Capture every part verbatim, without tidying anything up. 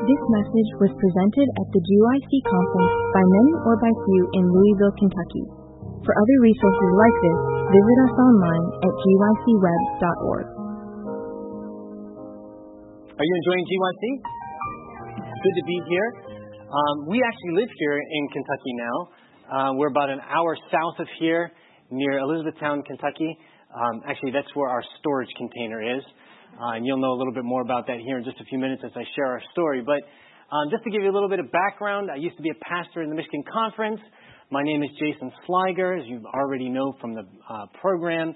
This message was presented at the G Y C conference by many or by few in Louisville, Kentucky. For other resources like this, visit us online at g y c web dot org. Are you enjoying G Y C? Good to be here. Um, we actually live here in Kentucky now. Uh, we're about an hour south of here, near Elizabethtown, Kentucky. Um, actually, that's where our storage container is. Uh, and you'll know a little bit more about that here in just a few minutes as I share our story. But um, just to give you a little bit of background, I used to be a pastor in the Michigan Conference. My name is Jason Sliger, as you already know from the uh, program.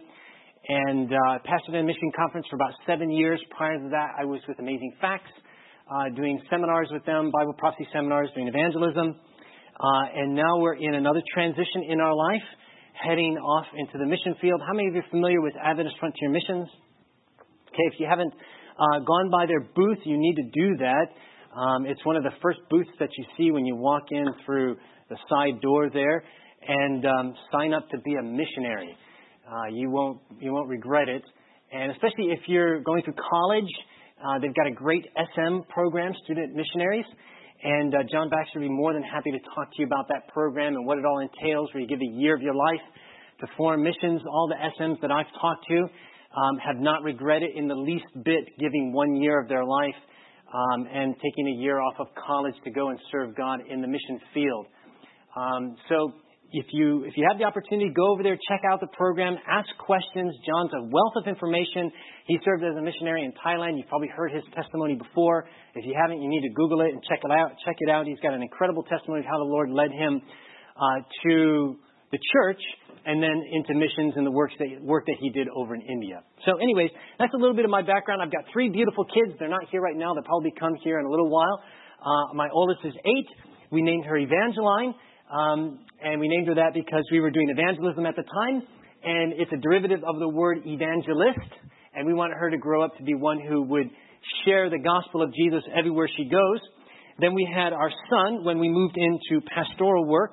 And uh, I pastored in the Michigan Conference for about seven years. Prior to that, I was with Amazing Facts, uh, doing seminars with them, Bible prophecy seminars, doing evangelism. Uh, and now we're in another transition in our life, heading off into the mission field. How many of you are familiar with Adventist Frontier Missions? Okay, if you haven't uh, gone by their booth, you need to do that. Um, it's one of the first booths that you see when you walk in through the side door there, and um, sign up to be a missionary. Uh, you won't you won't regret it, and especially if you're going through college, uh, they've got a great S M program, Student Missionaries, and uh, John Baxter would be more than happy to talk to you about that program and what it all entails, where you give a year of your life to foreign missions. All the S Ms that I've talked to Um, have not regretted in the least bit giving one year of their life um, and taking a year off of college to go and serve God in the mission field. Um, so if you if you have the opportunity, go over there, check out the program, ask questions. John's a wealth of information. He served as a missionary in Thailand. You've probably heard his testimony before. If you haven't, you need to Google it and check it out. Check it out. He's got an incredible testimony of how the Lord led him uh, to the church, and then into missions and the work that, work that he did over in India. So anyways, that's a little bit of my background. I've got three beautiful kids. They're not here right now. They'll probably come here in a little while. Uh, my oldest is eight. We named her Evangeline, um, and we named her that because we were doing evangelism at the time, and it's a derivative of the word evangelist, and we wanted her to grow up to be one who would share the gospel of Jesus everywhere she goes. Then we had our son when we moved into pastoral work.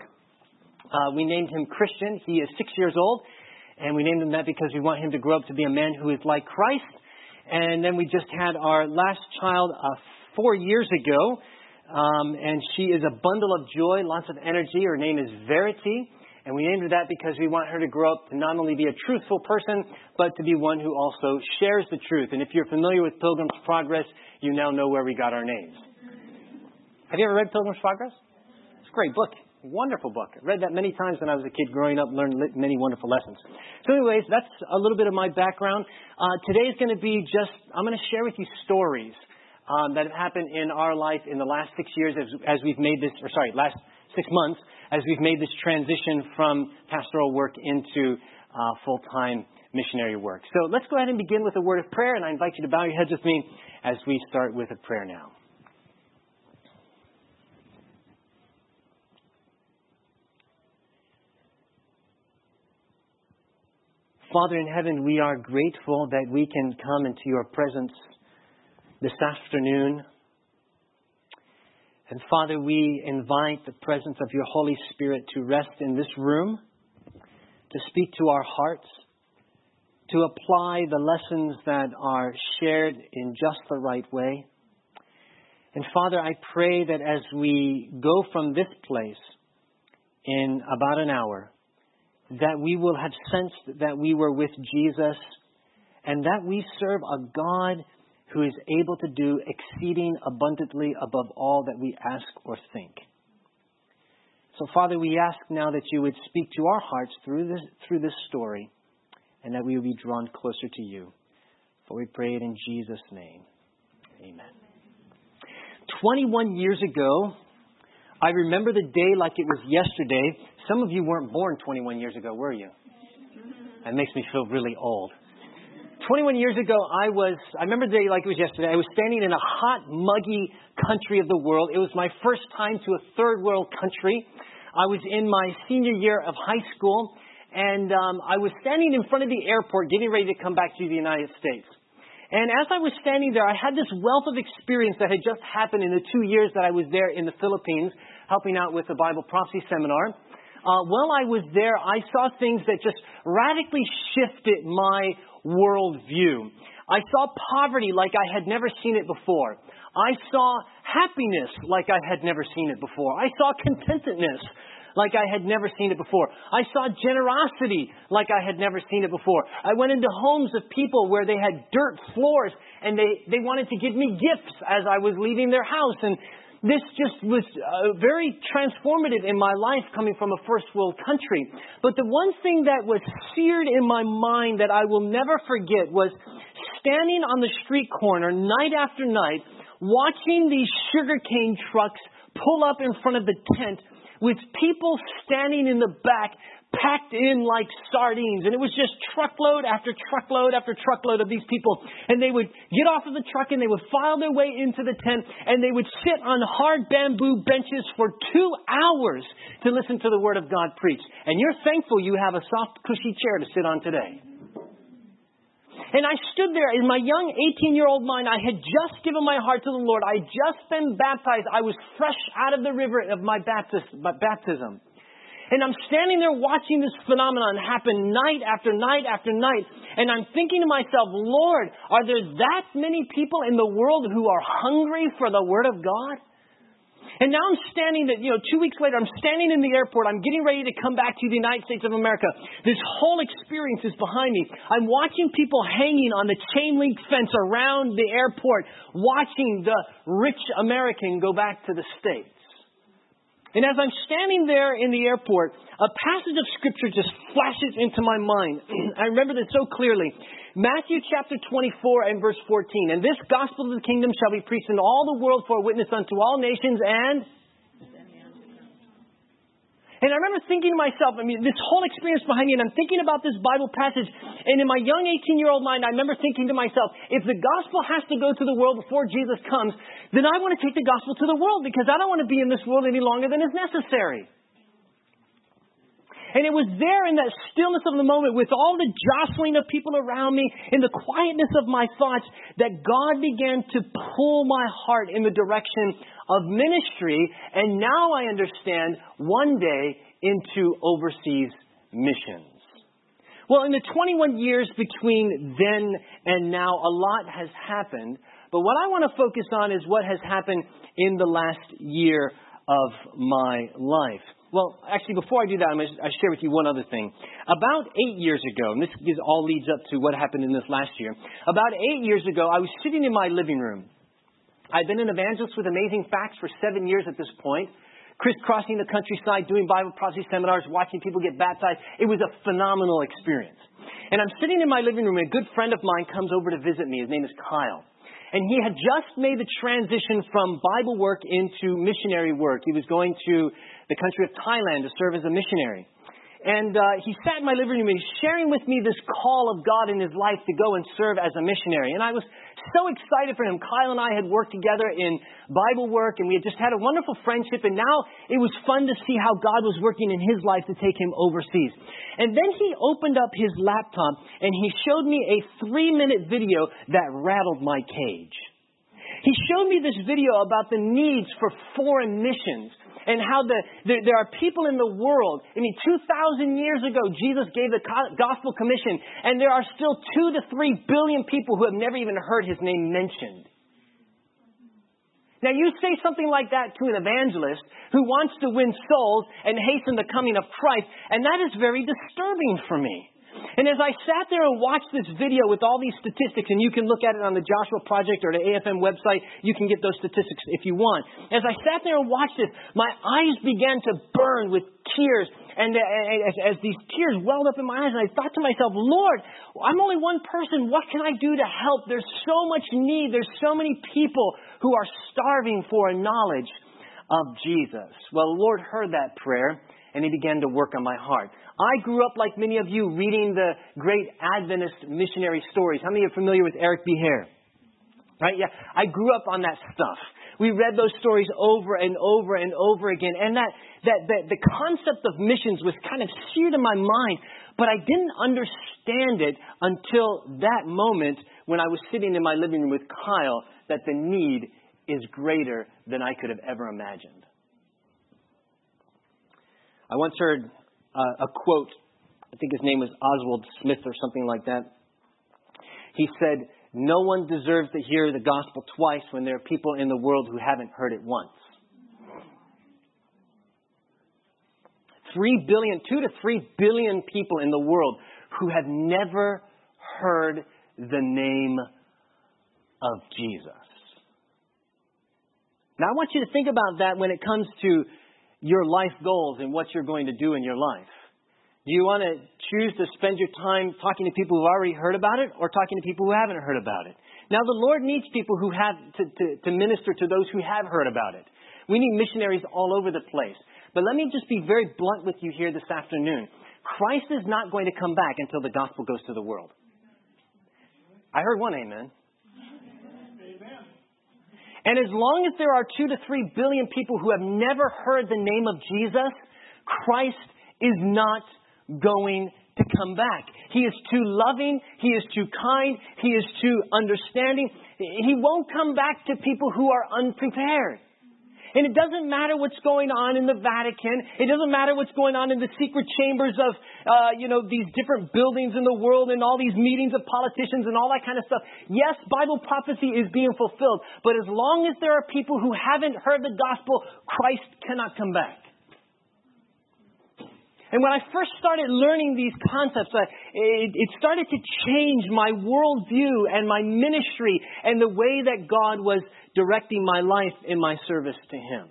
Uh, we named him Christian. He is six years old, and we named him that because we want him to grow up to be a man who is like Christ. And then we just had our last child uh, four years ago, um, and she is a bundle of joy, lots of energy. Her name is Verity, and we named her that because we want her to grow up to not only be a truthful person, but to be one who also shares the truth. And if you're familiar with Pilgrim's Progress, you now know where we got our names. Have you ever read Pilgrim's Progress? It's a great book. Wonderful book. I read that many times when I was a kid growing up, learned many wonderful lessons. So anyways, that's a little bit of my background. Uh, today is going to be just, I'm going to share with you stories um, that have happened in our life in the last six years as, as we've made this, or sorry, last six months, as we've made this transition from pastoral work into uh, full-time missionary work. So let's go ahead and begin with a word of prayer, and I invite you to bow your heads with me as we start with a prayer now. Father in heaven, we are grateful that we can come into your presence this afternoon. And Father, we invite the presence of your Holy Spirit to rest in this room, to speak to our hearts, to apply the lessons that are shared in just the right way. And Father, I pray that as we go from this place in about an hour, that we will have sensed that we were with Jesus and that we serve a God who is able to do exceeding abundantly above all that we ask or think. So, Father, we ask now that you would speak to our hearts through this, through this story, and that we will be drawn closer to you. For we pray it in Jesus' name. Amen. twenty-one years ago, I remember the day like it was yesterday. Some of you weren't born twenty-one years ago, were you? That makes me feel really old. twenty-one years ago, I was, I remember the day like it was yesterday. I was standing in a hot, muggy country of the world. It was my first time to a third world country. I was in my senior year of high school, and um, I was standing in front of the airport getting ready to come back to the United States. And as I was standing there, I had this wealth of experience that had just happened in the two years that I was there in the Philippines, helping out with the Bible prophecy seminar. Uh, while I was there, I saw things that just radically shifted my worldview. I saw poverty like I had never seen it before. I saw happiness like I had never seen it before. I saw contentedness like I had never seen it before. I saw generosity like I had never seen it before. I went into homes of people where they had dirt floors and they, they wanted to give me gifts as I was leaving their house. And this just was uh, very transformative in my life coming from a first world country. But the one thing that was seared in my mind that I will never forget was standing on the street corner night after night, watching these sugarcane trucks pull up in front of the tent with people standing in the back, packed in like sardines. And it was just truckload after truckload after truckload of these people. And they would get off of the truck and they would file their way into the tent and they would sit on hard bamboo benches for two hours to listen to the Word of God preached. And you're thankful you have a soft, cushy chair to sit on today. And I stood there in my young eighteen-year-old mind. I had just given my heart to the Lord. I had just been baptized. I was fresh out of the river of my baptism. And I'm standing there watching this phenomenon happen night after night after night. And I'm thinking to myself, Lord, are there that many people in the world who are hungry for the Word of God? And now I'm standing, that, you know, two weeks later, I'm standing in the airport. I'm getting ready to come back to the United States of America. This whole experience is behind me. I'm watching people hanging on the chain link fence around the airport, watching the rich American go back to the States. And as I'm standing there in the airport, a passage of Scripture just flashes into my mind. I remember this so clearly. Matthew chapter twenty-four and verse fourteen. And this gospel of the kingdom shall be preached in all the world for a witness unto all nations and... And I remember thinking to myself, I mean, this whole experience behind me, and I'm thinking about this Bible passage, and in my young eighteen-year-old mind, I remember thinking to myself, if the gospel has to go to the world before Jesus comes, then I want to take the gospel to the world, because I don't want to be in this world any longer than is necessary. And it was there in that stillness of the moment, with all the jostling of people around me, in the quietness of my thoughts, that God began to pull my heart in the direction of ministry. And now I understand, one day, into overseas missions. Well, in the twenty-one years between then and now, a lot has happened. But what I want to focus on is what has happened in the last year of my life. Well, actually, before I do that, I'm going to share with you one other thing. About eight years ago, and this is all leads up to what happened in this last year. About eight years ago, I was sitting in my living room. I'd been an evangelist with Amazing Facts for seven years at this point, crisscrossing the countryside, doing Bible prophecy seminars, watching people get baptized. It was a phenomenal experience. And I'm sitting in my living room, and a good friend of mine comes over to visit me. His name is Kyle. And he had just made the transition from Bible work into missionary work. He was going to the country of Thailand to serve as a missionary. And uh, he sat in my living room and he's sharing with me this call of God in his life to go and serve as a missionary. And I was so excited for him. Kyle and I had worked together in Bible work, and we had just had a wonderful friendship. And now it was fun to see how God was working in his life to take him overseas. And then he opened up his laptop and he showed me a three-minute video that rattled my cage. He showed me this video about the needs for foreign missions. And how the, there, there are people in the world. I mean, two thousand years ago, Jesus gave the gospel commission. And there are still two to three billion people who have never even heard his name mentioned. Now, you say something like that to an evangelist who wants to win souls and hasten the coming of Christ. And that is very disturbing for me. And as I sat there and watched this video with all these statistics, and you can look at it on the Joshua Project or the A F M website, you can get those statistics if you want. As I sat there and watched this, my eyes began to burn with tears. And as, as these tears welled up in my eyes, and I thought to myself, Lord, I'm only one person. What can I do to help? There's so much need. There's so many people who are starving for a knowledge of Jesus. Well, the Lord heard that prayer, and He began to work on my heart. I grew up, like many of you, reading the great Adventist missionary stories. How many are familiar with Eric B. Hare? Right? Yeah. I grew up on that stuff. We read those stories over and over and over again. And that, that, that the concept of missions was kind of seared in my mind. But I didn't understand it until that moment when I was sitting in my living room with Kyle, that the need is greater than I could have ever imagined. I once heard Uh, a quote, I think his name was Oswald Smith or something like that. He said, No one deserves to hear the gospel twice when there are people in the world who haven't heard it once. Three billion, two to three billion people in the world who have never heard the name of Jesus. Now, I want you to think about that when it comes to your life goals and what you're going to do in your life. Do you want to choose to spend your time talking to people who've already heard about it or talking to people who haven't heard about it? Now, the Lord needs people who have to, to, to minister to those who have heard about it. We need missionaries all over the place. But let me just be very blunt with you here this afternoon. Christ is not going to come back until the gospel goes to the world. I heard one amen. And as long as there are two to three billion people who have never heard the name of Jesus, Christ is not going to come back. He is too loving. He is too kind. He is too understanding. He won't come back to people who are unprepared. And it doesn't matter what's going on in the Vatican. It doesn't matter what's going on in the secret chambers of, uh, you know, these different buildings in the world and all these meetings of politicians and all that kind of stuff. Yes, Bible prophecy is being fulfilled. But as long as there are people who haven't heard the gospel, Christ cannot come back. And when I first started learning these concepts, uh, it, it started to change my worldview and my ministry and the way that God was directing my life in my service to Him.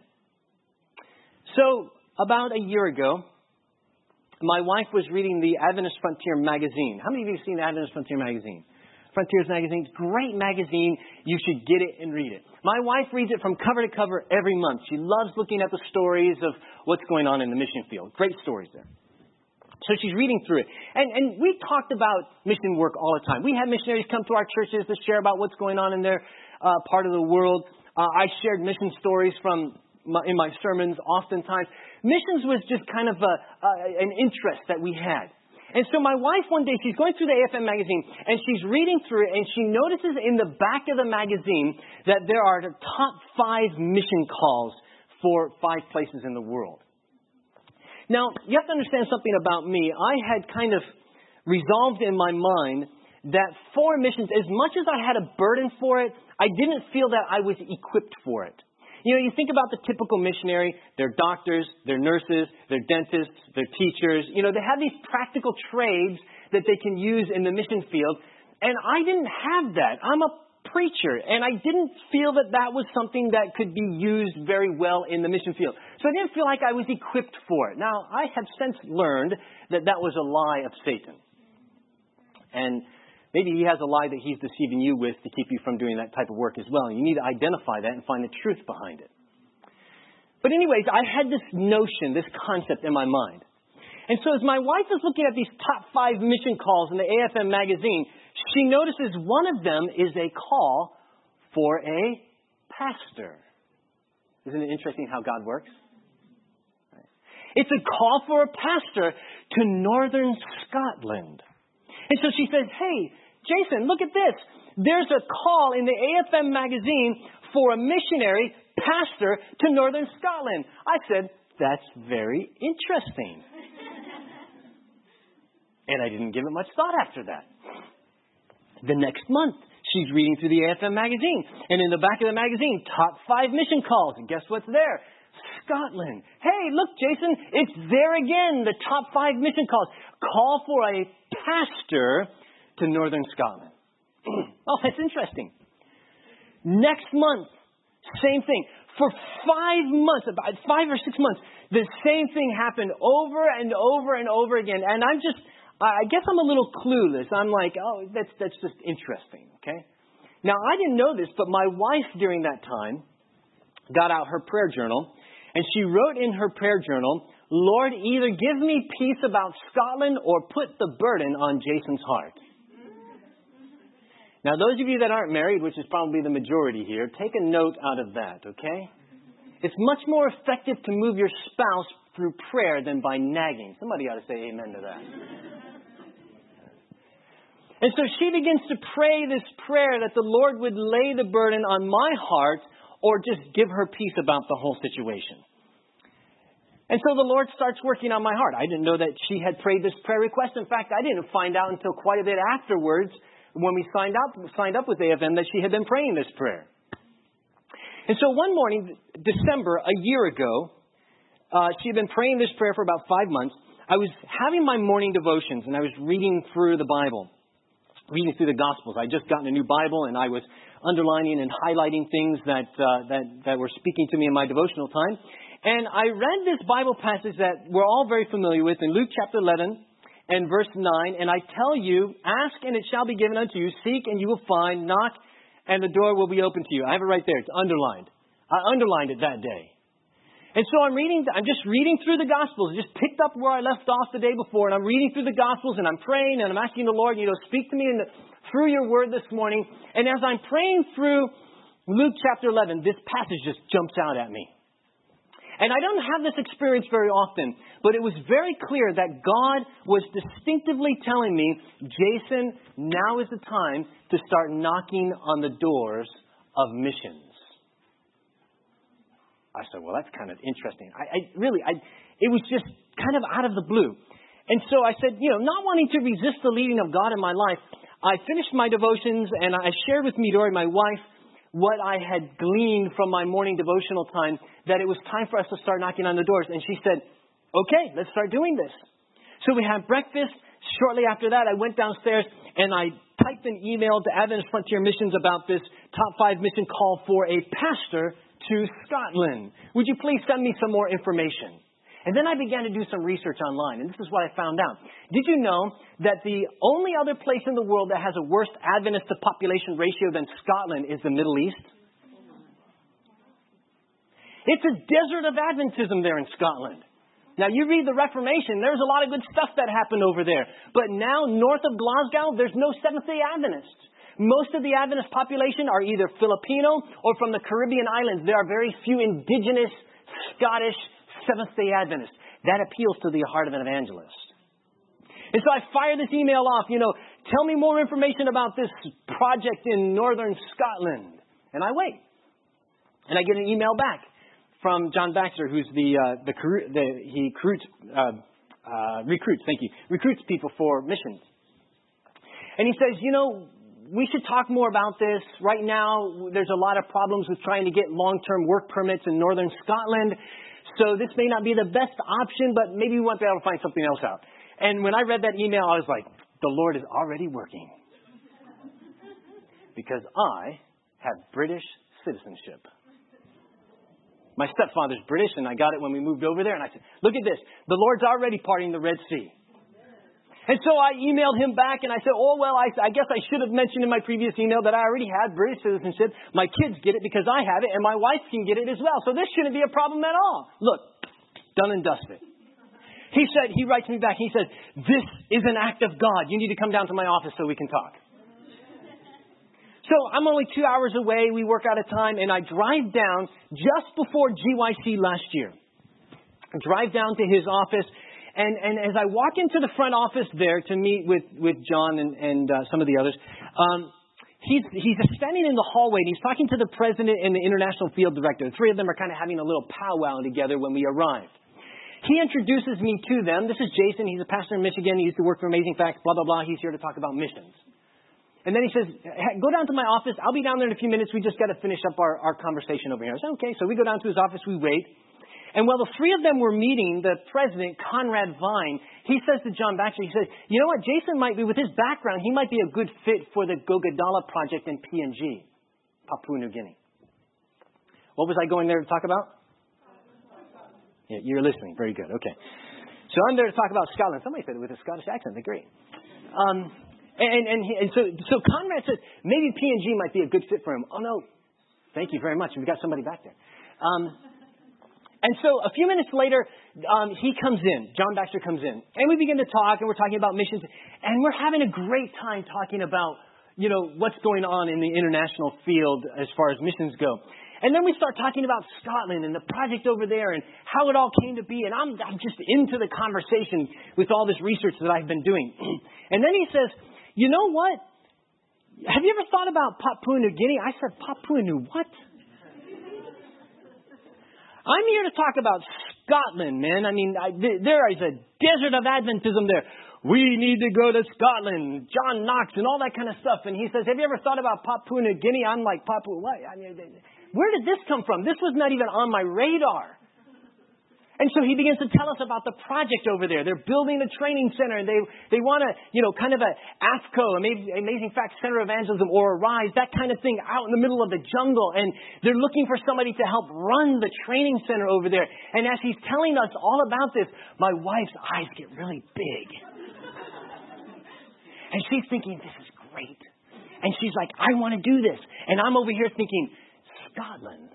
So, about a year ago, my wife was reading the Adventist Frontier magazine. How many of you have seen the Adventist Frontier magazine? Frontiers magazine, great magazine. You should get it and read it. My wife reads it from cover to cover every month. She loves looking at the stories of what's going on in the mission field. Great stories there. So she's reading through it. And, and we talked about mission work all the time. We had missionaries come to our churches to share about what's going on in their uh, part of the world. Uh, I shared mission stories from my, in my sermons oftentimes. Missions was just kind of a, a, an interest that we had. And so my wife one day, she's going through the A F M magazine and she's reading through it and she notices in the back of the magazine that there are the top five mission calls for five places in the world. Now, you have to understand something about me. I had kind of resolved in my mind that for missions, as much as I had a burden for it, I didn't feel that I was equipped for it. You know, you think about the typical missionary, they're doctors, they're nurses, they're dentists, they're teachers. You know, they have these practical trades that they can use in the mission field. And I didn't have that. I'm a preacher, and I didn't feel that that was something that could be used very well in the mission field. So I didn't feel like I was equipped for it. Now, I have since learned that that was a lie of Satan. And maybe he has a lie that he's deceiving you with to keep you from doing that type of work as well. And you need to identify that and find the truth behind it. But anyways, I had this notion, this concept in my mind. And so as my wife is looking at these top five mission calls in the A F M magazine, she notices one of them is a call for a pastor. Isn't it interesting how God works? It's a call for a pastor to northern Scotland. And so she says, hey, Jason, look at this. There's a call in the A F M magazine for a missionary pastor to northern Scotland. I said, that's very interesting. And I didn't give it much thought after that. The next month, she's reading through the A F M magazine. And in the back of the magazine, top five mission calls. And guess what's there? Scotland. Hey, look, Jason, it's there again, the top five mission calls. Call for a pastor to northern Scotland. Oh, that's interesting. Next month, same thing. For five months, about five or six months, the same thing happened over and over and over again. And I'm just, I guess I'm a little clueless. I'm like, oh, that's that's just interesting, okay? Now, I didn't know this, but my wife during that time got out her prayer journal, and she wrote in her prayer journal, Lord, either give me peace about Scotland or put the burden on Jason's heart. Now, those of you that aren't married, which is probably the majority here, take a note out of that, okay? It's much more effective to move your spouse through prayer than by nagging. Somebody ought to say amen to that. And so she begins to pray this prayer that the Lord would lay the burden on my heart or just give her peace about the whole situation. And so the Lord starts working on my heart. I didn't know that she had prayed this prayer request. In fact, I didn't find out until quite a bit afterwards when we signed up, signed up with A F M that she had been praying this prayer. And so one morning, December, a year ago, uh, she had been praying this prayer for about five months. I was having my morning devotions, and I was reading through the Bible, reading through the Gospels. I just gotten a new Bible, and I was underlining and highlighting things that, uh, that, that were speaking to me in my devotional time. And I read this Bible passage that we're all very familiar with in Luke chapter eleven and verse nine. And I tell you, ask and it shall be given unto you. Seek and you will find. Knock and the door will be open to you. I have it right there. It's underlined. I underlined it that day. And so I'm reading, I'm just reading through the Gospels. I just picked up where I left off the day before. And I'm reading through the Gospels and I'm praying and I'm asking the Lord, you know, speak to me in the, through your word this morning. And as I'm praying through Luke chapter eleven, this passage just jumps out at me. And I don't have this experience very often, but it was very clear that God was distinctively telling me, Jason, now is the time to start knocking on the doors of missions. I said, well, that's kind of interesting. I, I really, I, it was just kind of out of the blue. And so I said, you know, not wanting to resist the leading of God in my life, I finished my devotions and I shared with Midori, my wife, what I had gleaned from my morning devotional time, that it was time for us to start knocking on the doors. And she said, okay, let's start doing this. So we had breakfast. Shortly after that, I went downstairs and I typed an email to Adventist Frontier Missions about this top five mission call for a pastor to Scotland. Would you please send me some more information? And then I began to do some research online, and this is what I found out. Did you know that the only other place in the world that has a worse Adventist to population ratio than Scotland is the Middle East? It's a desert of Adventism there in Scotland. Now, you read the Reformation, there's a lot of good stuff that happened over there. But now, north of Glasgow, there's no Seventh-day Adventists. Most of the Adventist population are either Filipino or from the Caribbean islands. There are very few indigenous Scottish Seventh-day Adventists. That appeals to the heart of an evangelist. And so I fire this email off, you know, tell me more information about this project in northern Scotland. And I wait. And I get an email back from John Baxter, who's the, uh, the, the he recruits, uh, uh, recruits, thank you, recruits people for missions. And he says, you know, we should talk more about this. Right now, there's a lot of problems with trying to get long-term work permits in northern Scotland. So this may not be the best option, but maybe we want to be able to find something else out. And when I read that email, I was like, the Lord is already working. Because I have British citizenship. My stepfather's British, and I got it when we moved over there. And I said, look at this. The Lord's already parting the Red Sea. And so I emailed him back, and I said, oh, well, I, I guess I should have mentioned in my previous email that I already had British citizenship. My kids get it because I have it, and my wife can get it as well. So this shouldn't be a problem at all. Look, done and dusted. He said, he writes me back, he says, this is an act of God. You need to come down to my office so we can talk. So I'm only two hours away. We work out of time, and I drive down just before G Y C last year. I drive down to his office. And, and as I walk into the front office there to meet with, with John and, and uh, some of the others, um, he's, he's standing in the hallway and he's talking to the president and the international field director. The three of them are kind of having a little powwow together when we arrived. He introduces me to them. This is Jason. He's a pastor in Michigan. He used to work for Amazing Facts, blah, blah, blah. He's here to talk about missions. And then he says, go down to my office. I'll be down there in a few minutes. We just got to finish up our, our conversation over here. I said, okay. So we go down to his office. We wait. And while the three of them were meeting, the president, Conrad Vine, he says to John Baxter, he says, you know what, Jason might be, with his background, he might be a good fit for the Gogodala project in P N G, Papua New Guinea. What was I going there to talk about? Yeah, you're listening. Very good. Okay. So I'm there to talk about Scotland. Somebody said it with a Scottish accent. They're great. Um, and and, he, and so, so Conrad says, maybe P N G might be a good fit for him. Oh, no. Thank you very much. We got somebody back there. Um And so a few minutes later, um, he comes in. John Baxter comes in. And we begin to talk, and we're talking about missions. And we're having a great time talking about, you know, what's going on in the international field as far as missions go. And then we start talking about Scotland and the project over there and how it all came to be. And I'm, I'm just into the conversation with all this research that I've been doing. And then he says, you know what? Have you ever thought about Papua New Guinea? I said, Papua New what? I'm here to talk about Scotland, man. I mean, I, there is a desert of Adventism there. we need to go to Scotland, John Knox, and all that kind of stuff. And he says, have you ever thought about Papua New Guinea? I'm like, Papua, what? I mean, where did this come from? This was not even on my radar. And so he begins to tell us about the project over there. They're building a training center, and they they want to, you know, kind of a AFCO, Amazing Facts Center of Evangelism, or Arise, that kind of thing out in the middle of the jungle. And they're looking for somebody to help run the training center over there. And as he's telling us all about this, my wife's eyes get really big. And she's thinking, this is great. And she's like, I want to do this. And I'm over here thinking, Scotland.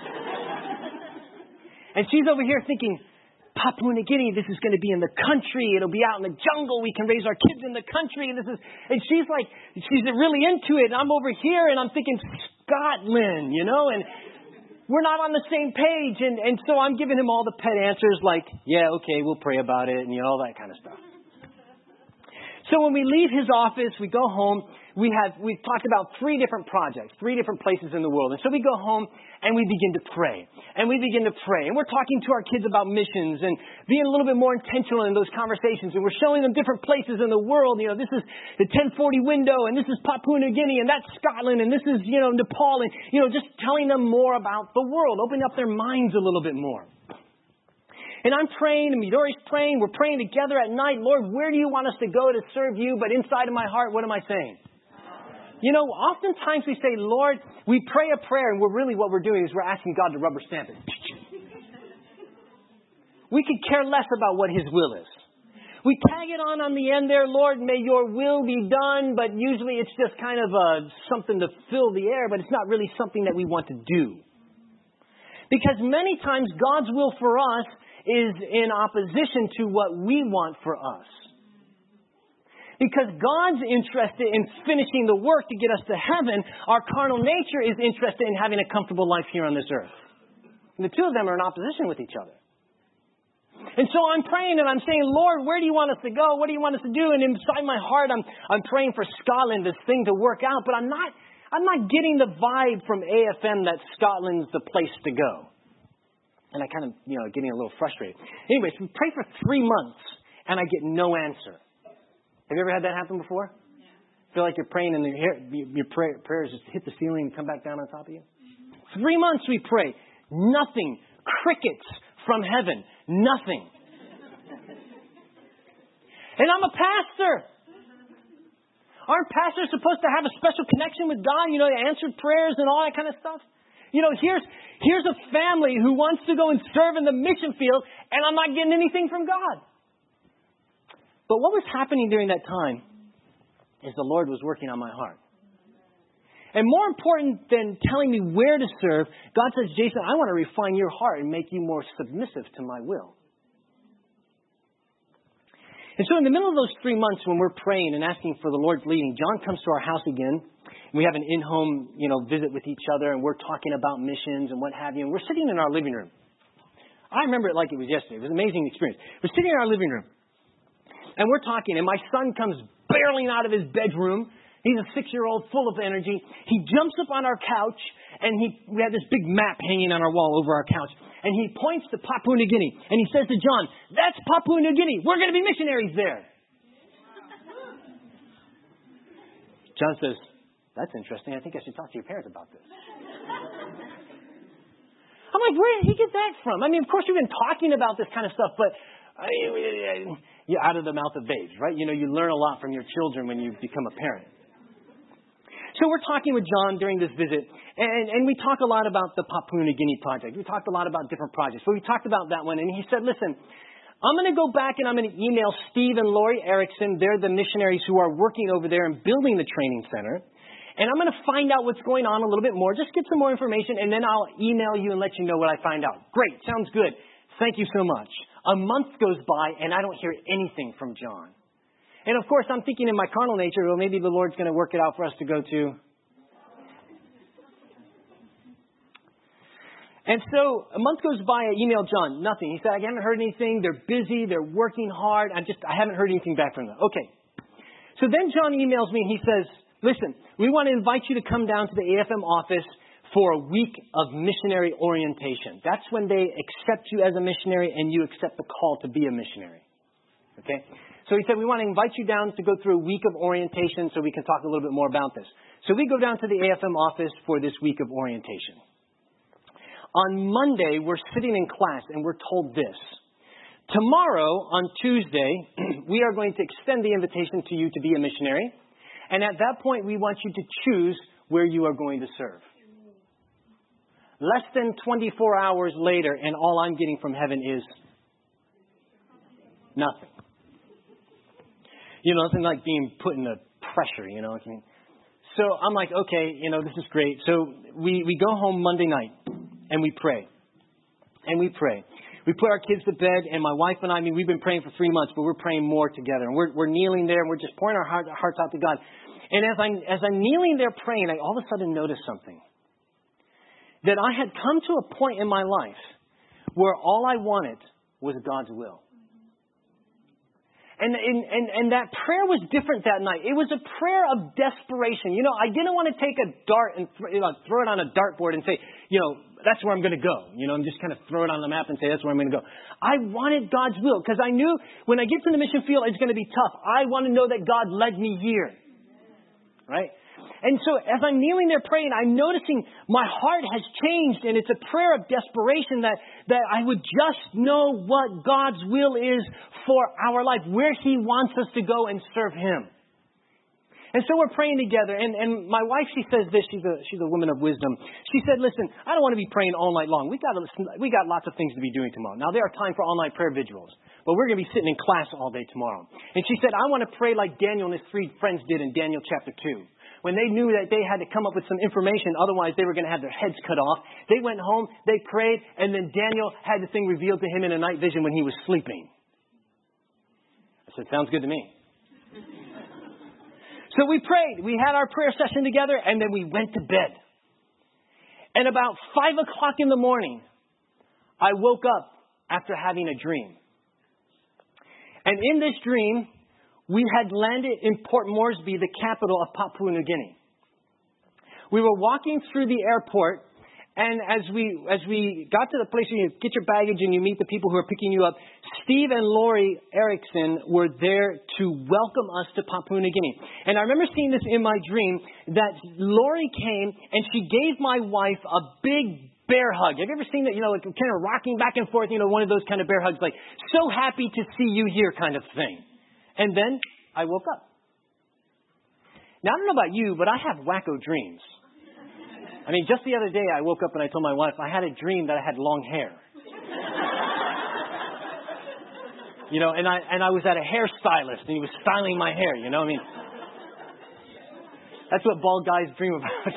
And she's over here thinking, Papua New Guinea, this is going to be in the country. It'll be out in the jungle. We can raise our kids in the country. And this is, and she's like, she's really into it. And I'm over here and I'm thinking, Scotland, you know, and we're not on the same page. And, and so I'm giving him all the pet answers like, yeah, okay, we'll pray about it. And, you know, all that kind of stuff. So when we leave his office, we go home, we have, we've talked about three different projects, three different places in the world. And so we go home and we begin to pray. And we begin to pray. And we're talking to our kids about missions and being a little bit more intentional in those conversations. And we're showing them different places in the world. You know, this is the ten forty window, and this is Papua New Guinea, and that's Scotland, and this is, you know, Nepal. And, you know, just telling them more about the world, opening up their minds a little bit more. And I'm praying, and Midori's praying. We're praying together at night. Lord, where do you want us to go to serve you? But inside of my heart, what am I saying? You know, oftentimes we say, Lord, we pray a prayer, and we're really what we're doing is we're asking God to rubber stamp it. We could care less about what His will is. We tag it on on the end there, Lord, may your will be done. But usually it's just kind of a, something to fill the air, but it's not really something that we want to do. Because many times God's will for us is in opposition to what we want for us. Because God's interested in finishing the work to get us to heaven, our carnal nature is interested in having a comfortable life here on this earth. And the two of them are in opposition with each other. And so I'm praying and I'm saying, Lord, where do you want us to go? What do you want us to do? And inside my heart, I'm I'm praying for Scotland, this thing to work out. But I'm not I'm not getting the vibe from A F M that Scotland's the place to go. And I kind of, you know, getting a little frustrated. Anyways, we pray for three months, and I get no answer. Have you ever had that happen before? Yeah. Feel like you're praying and your, your prayer, prayers just hit the ceiling and come back down on top of you? Mm-hmm. Three months we pray. Nothing. Crickets from heaven. Nothing. And I'm a pastor. Aren't pastors supposed to have a special connection with God? You know, answered prayers and all that kind of stuff? You know, here's here's a family who wants to go and serve in the mission field, and I'm not getting anything from God. But what was happening during that time is the Lord was working on my heart. And more important than telling me where to serve, God says, Jason, I want to refine your heart and make you more submissive to my will. And so in the middle of those three months when we're praying and asking for the Lord's leading, John comes to our house again. We have an in-home, you know, visit with each other, and we're talking about missions and what have you. And we're sitting in our living room. I remember it like it was yesterday. It was an amazing experience. We're sitting in our living room, and we're talking, and my son comes barreling out of his bedroom. He's a six-year-old full of energy. He jumps up on our couch, and he we had this big map hanging on our wall over our couch. And he points to Papua New Guinea, and he says to John, that's Papua New Guinea. We're going to be missionaries there. John says, that's interesting. I think I should talk to your parents about this. I'm like, where did he get that from? I mean, of course, you've been talking about this kind of stuff, but I mean, you're out of the mouth of babes, right? You know, you learn a lot from your children when you become a parent. So we're talking with John during this visit, and, and we talk a lot about the Papua New Guinea project. We talked a lot about different projects. But we talked about that one, and he said, listen, I'm going to go back and I'm going to email Steve and Lori Erickson. They're the missionaries who are working over there and building the training center. And I'm going to find out what's going on a little bit more. Just get some more information, and then I'll email you and let you know what I find out. Great. Sounds good. Thank you so much. A month goes by, and I don't hear anything from John. And, of course, I'm thinking in my carnal nature, well, maybe the Lord's going to work it out for us to go to. And so a month goes by, I email John. Nothing. He said, I haven't heard anything. They're busy. They're working hard. I just I haven't heard anything back from them. Okay. So then John emails me, and he says, listen, we want to invite you to come down to the A F M office for a week of missionary orientation. That's when they accept you as a missionary and you accept the call to be a missionary. Okay? So he said, we want to invite you down to go through a week of orientation so we can talk a little bit more about this. So we go down to the A F M office for this week of orientation. On Monday, we're sitting in class and we're told this. Tomorrow, on Tuesday, we are going to extend the invitation to you to be a missionary. And at that point, we want you to choose where you are going to serve. Less than twenty-four hours later, and all I'm getting from heaven is nothing. You know, nothing like being put in the pressure, you know what I mean? So I'm like, okay, you know, this is great. So we, we go home Monday night, and we pray. And we pray. We put our kids to bed, and my wife and I, I mean, we've been praying for three months, but we're praying more together. And we're, we're kneeling there, and we're just pouring our heart, hearts out to God. And as I'm, as I'm kneeling there praying, I all of a sudden noticed something. That I had come to a point in my life where all I wanted was God's will. And, and, and, and that prayer was different that night. It was a prayer of desperation. You know, I didn't want to take a dart and th- you know, throw it on a dartboard and say, you know, that's where I'm going to go. You know, and just kind of throw it on the map and say, that's where I'm going to go. I wanted God's will because I knew when I get to the mission field, it's going to be tough. I want to know that God led me here. Right? And so as I'm kneeling there praying, I'm noticing my heart has changed, and it's a prayer of desperation that, that I would just know what God's will is for our life, where He wants us to go and serve Him. And so we're praying together, and, and my wife, she says this, she's a, she's a woman of wisdom. She said, listen, I don't want to be praying all night long. We've got, to listen, we got lots of things to be doing tomorrow. Now, there are time for all-night prayer vigils, but we're going to be sitting in class all day tomorrow. And she said, I want to pray like Daniel and his three friends did in Daniel chapter two. When they knew that they had to come up with some information, otherwise they were going to have their heads cut off. They went home, they prayed, and then Daniel had the thing revealed to him in a night vision when he was sleeping. I said, sounds good to me. So we prayed. We had our prayer session together, and then we went to bed. And about five o'clock in the morning, I woke up after having a dream. And in this dream, we had landed in Port Moresby, the capital of Papua New Guinea. We were walking through the airport, and as we as we got to the place where you get your baggage and you meet the people who are picking you up, Steve and Lori Erickson were there to welcome us to Papua New Guinea. And I remember seeing this in my dream, that Lori came and she gave my wife a big bear hug. Have you ever seen that, you know, like kind of rocking back and forth, you know, one of those kind of bear hugs, like, so happy to see you here kind of thing. And then I woke up. Now, I don't know about you, but I have wacko dreams. I mean, just the other day, I woke up and I told my wife, I had a dream that I had long hair. You know, and I and I was at a hairstylist, and he was styling my hair, you know? I mean, that's what bald guys dream about.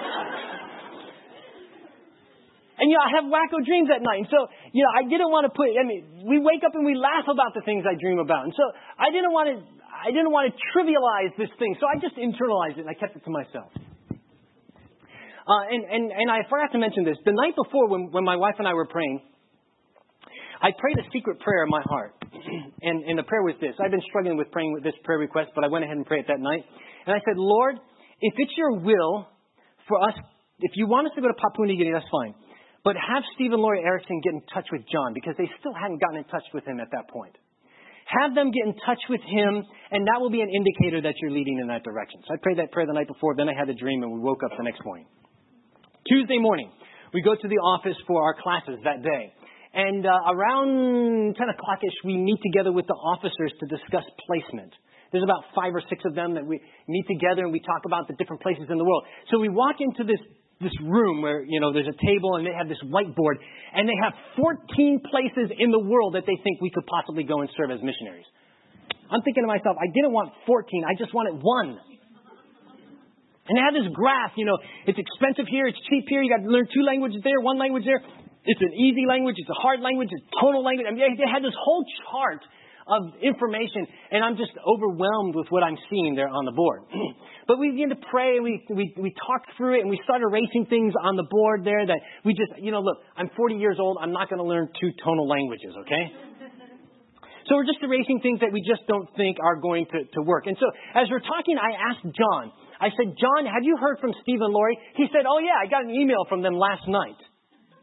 And, you know, I have wacko dreams at night. And so, you know, I didn't want to put, I mean, we wake up and we laugh about the things I dream about. And so I didn't want to, I didn't want to trivialize this thing. So I just internalized it and I kept it to myself. Uh, and, and, and I forgot to mention this. The night before when, when my wife and I were praying, I prayed a secret prayer in my heart. And, and the prayer was this. I've been struggling with praying with this prayer request, but I went ahead and prayed it that night. And I said, Lord, if it's your will for us, if you want us to go to Papua New Guinea, that's fine. But have Steve and Lori Erickson get in touch with John, because they still hadn't gotten in touch with him at that point. Have them get in touch with him, and that will be an indicator that you're leading in that direction. So I prayed that prayer the night before, then I had a dream, and we woke up the next morning. Tuesday morning, we go to the office for our classes that day. And uh, around ten o'clock-ish, we meet together with the officers to discuss placement. There's about five or six of them that we meet together, and we talk about the different places in the world. So we walk into this this room where, you know, there's a table and they have this whiteboard, and they have fourteen places in the world that they think we could possibly go and serve as missionaries. I'm thinking to myself, I didn't want fourteen, I just wanted one. And they had this graph, you know, it's expensive here, it's cheap here, you got to learn two languages there, one language there. It's an easy language, it's a hard language, it's tonal language. I mean, they had this whole chart of information, and I'm just overwhelmed with what I'm seeing there on the board. But we begin to pray, and we, we, we talk through it, and we start erasing things on the board there that we just, you know, look, I'm forty years old, I'm not going to learn two tonal languages, okay? So we're just erasing things that we just don't think are going to, to work. And so as we're talking, I asked John, I said, John, have you heard from Steve and Lori? He said, oh yeah, I got an email from them last night.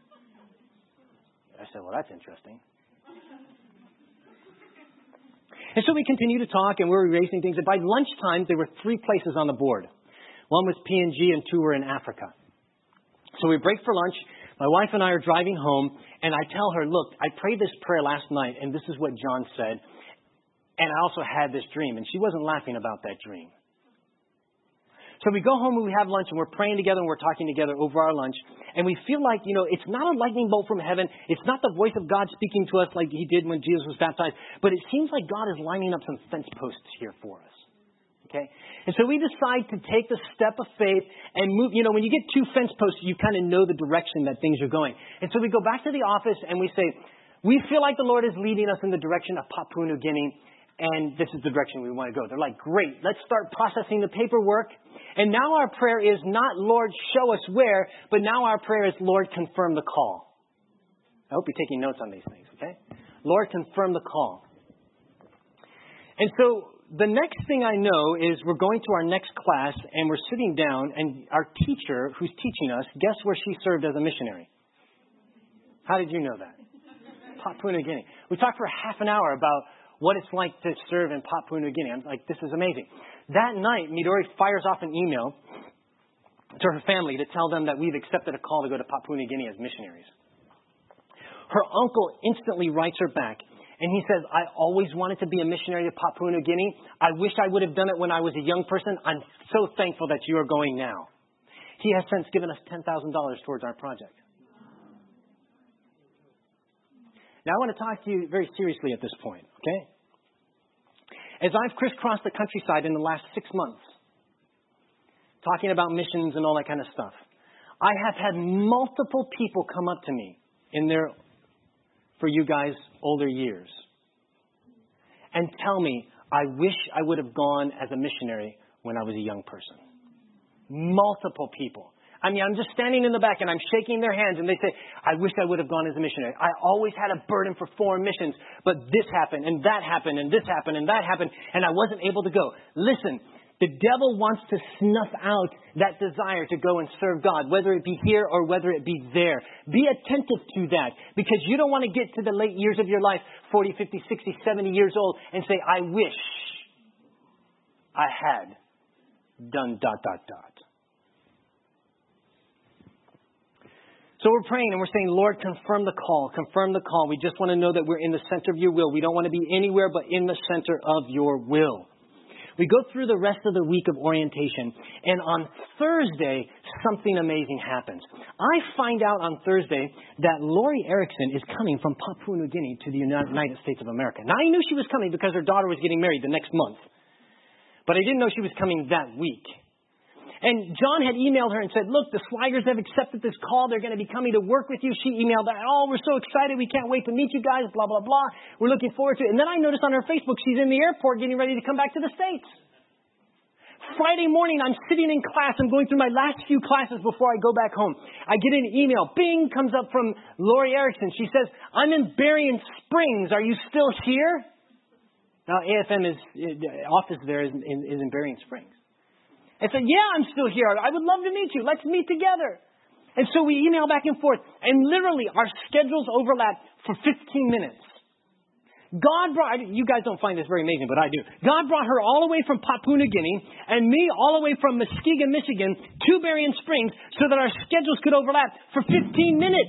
I said, well, that's interesting. And so we continue to talk, and we're erasing things. And by lunchtime, there were three places on the board. One was P N G, and two were in Africa. So we break for lunch. My wife and I are driving home, and I tell her, look, I prayed this prayer last night, and this is what John said. And I also had this dream. And she wasn't laughing about that dream. So we go home and we have lunch, and we're praying together, and we're talking together over our lunch. And we feel like, you know, it's not a lightning bolt from heaven. It's not the voice of God speaking to us like he did when Jesus was baptized. But it seems like God is lining up some fence posts here for us. Okay? And so we decide to take the step of faith and move. You know, when you get two fence posts, you kind of know the direction that things are going. And so we go back to the office and we say, we feel like the Lord is leading us in the direction of Papua New Guinea, and this is the direction we want to go. They're like, great, let's start processing the paperwork. And now our prayer is not, Lord, show us where, but now our prayer is, Lord, confirm the call. I hope you're taking notes on these things, okay? Lord, confirm the call. And so the next thing I know is we're going to our next class, and we're sitting down, and our teacher who's teaching us, guess where she served as a missionary? How did you know that? Papua New Guinea. We talked for half an hour about what it's like to serve in Papua New Guinea. I'm like, this is amazing. That night, Midori fires off an email to her family to tell them that we've accepted a call to go to Papua New Guinea as missionaries. Her uncle instantly writes her back, and he says, I always wanted to be a missionary to Papua New Guinea. I wish I would have done it when I was a young person. I'm so thankful that you are going now. He has since given us ten thousand dollars towards our project. Now, I want to talk to you very seriously at this point, okay? As I've crisscrossed the countryside in the last six months, talking about missions and all that kind of stuff, I have had multiple people come up to me in their, for you guys, older years, and tell me, I wish I would have gone as a missionary when I was a young person. Multiple people. I mean, I'm just standing in the back and I'm shaking their hands and they say, I wish I would have gone as a missionary. I always had a burden for foreign missions, but this happened and that happened and this happened and that happened and I wasn't able to go. Listen, the devil wants to snuff out that desire to go and serve God, whether it be here or whether it be there. Be attentive to that, because you don't want to get to the late years of your life, forty, fifty, sixty, seventy years old, and say, I wish I had done dot, dot, dot. So we're praying and we're saying, Lord, confirm the call, confirm the call. We just want to know that we're in the center of your will. We don't want to be anywhere but in the center of your will. We go through the rest of the week of orientation, and on Thursday, something amazing happens. I find out on Thursday that Lori Erickson is coming from Papua New Guinea to the United States of America. Now, I knew she was coming because her daughter was getting married the next month, but I didn't know she was coming that week. And John had emailed her and said, look, the Swigers have accepted this call. They're going to be coming to work with you. She emailed that, oh, we're so excited. We can't wait to meet you guys, blah, blah, blah. We're looking forward to it. And then I noticed on her Facebook, she's in the airport getting ready to come back to the States. Friday morning, I'm sitting in class. I'm going through my last few classes before I go back home. I get an email. Bing, comes up from Lori Erickson. She says, I'm in Berrien Springs. Are you still here? Now, A F M is, the office there is in, is in Berrien Springs. I said, yeah, I'm still here. I would love to meet you. Let's meet together. And so we email back and forth. And literally, our schedules overlap for fifteen minutes. God brought, you guys don't find this very amazing, but I do. God brought her all the way from Papua New Guinea and me all the way from Muskegon, Michigan to Berrien Springs so that our schedules could overlap for fifteen minutes.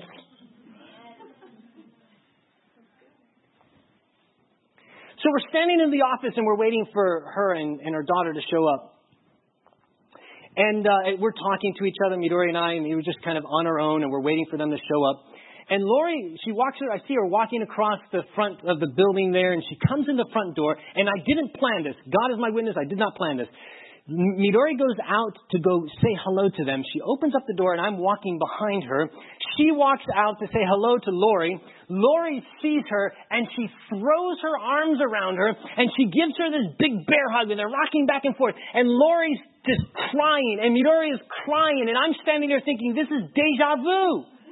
So we're standing in the office and we're waiting for her and, and her daughter to show up. And uh, we're talking to each other, Midori and I, and we were just kind of on our own, and we're waiting for them to show up. And Lori, she walks her, I see her walking across the front of the building there, and she comes in the front door, and I didn't plan this. God is my witness, I did not plan this. Midori goes out to go say hello to them. She opens up the door, and I'm walking behind her. She walks out to say hello to Lori. Lori sees her, and she throws her arms around her, and she gives her this big bear hug, and they're rocking back and forth. And Lori's just crying, and Midori is crying, and I'm standing there thinking, this is deja vu.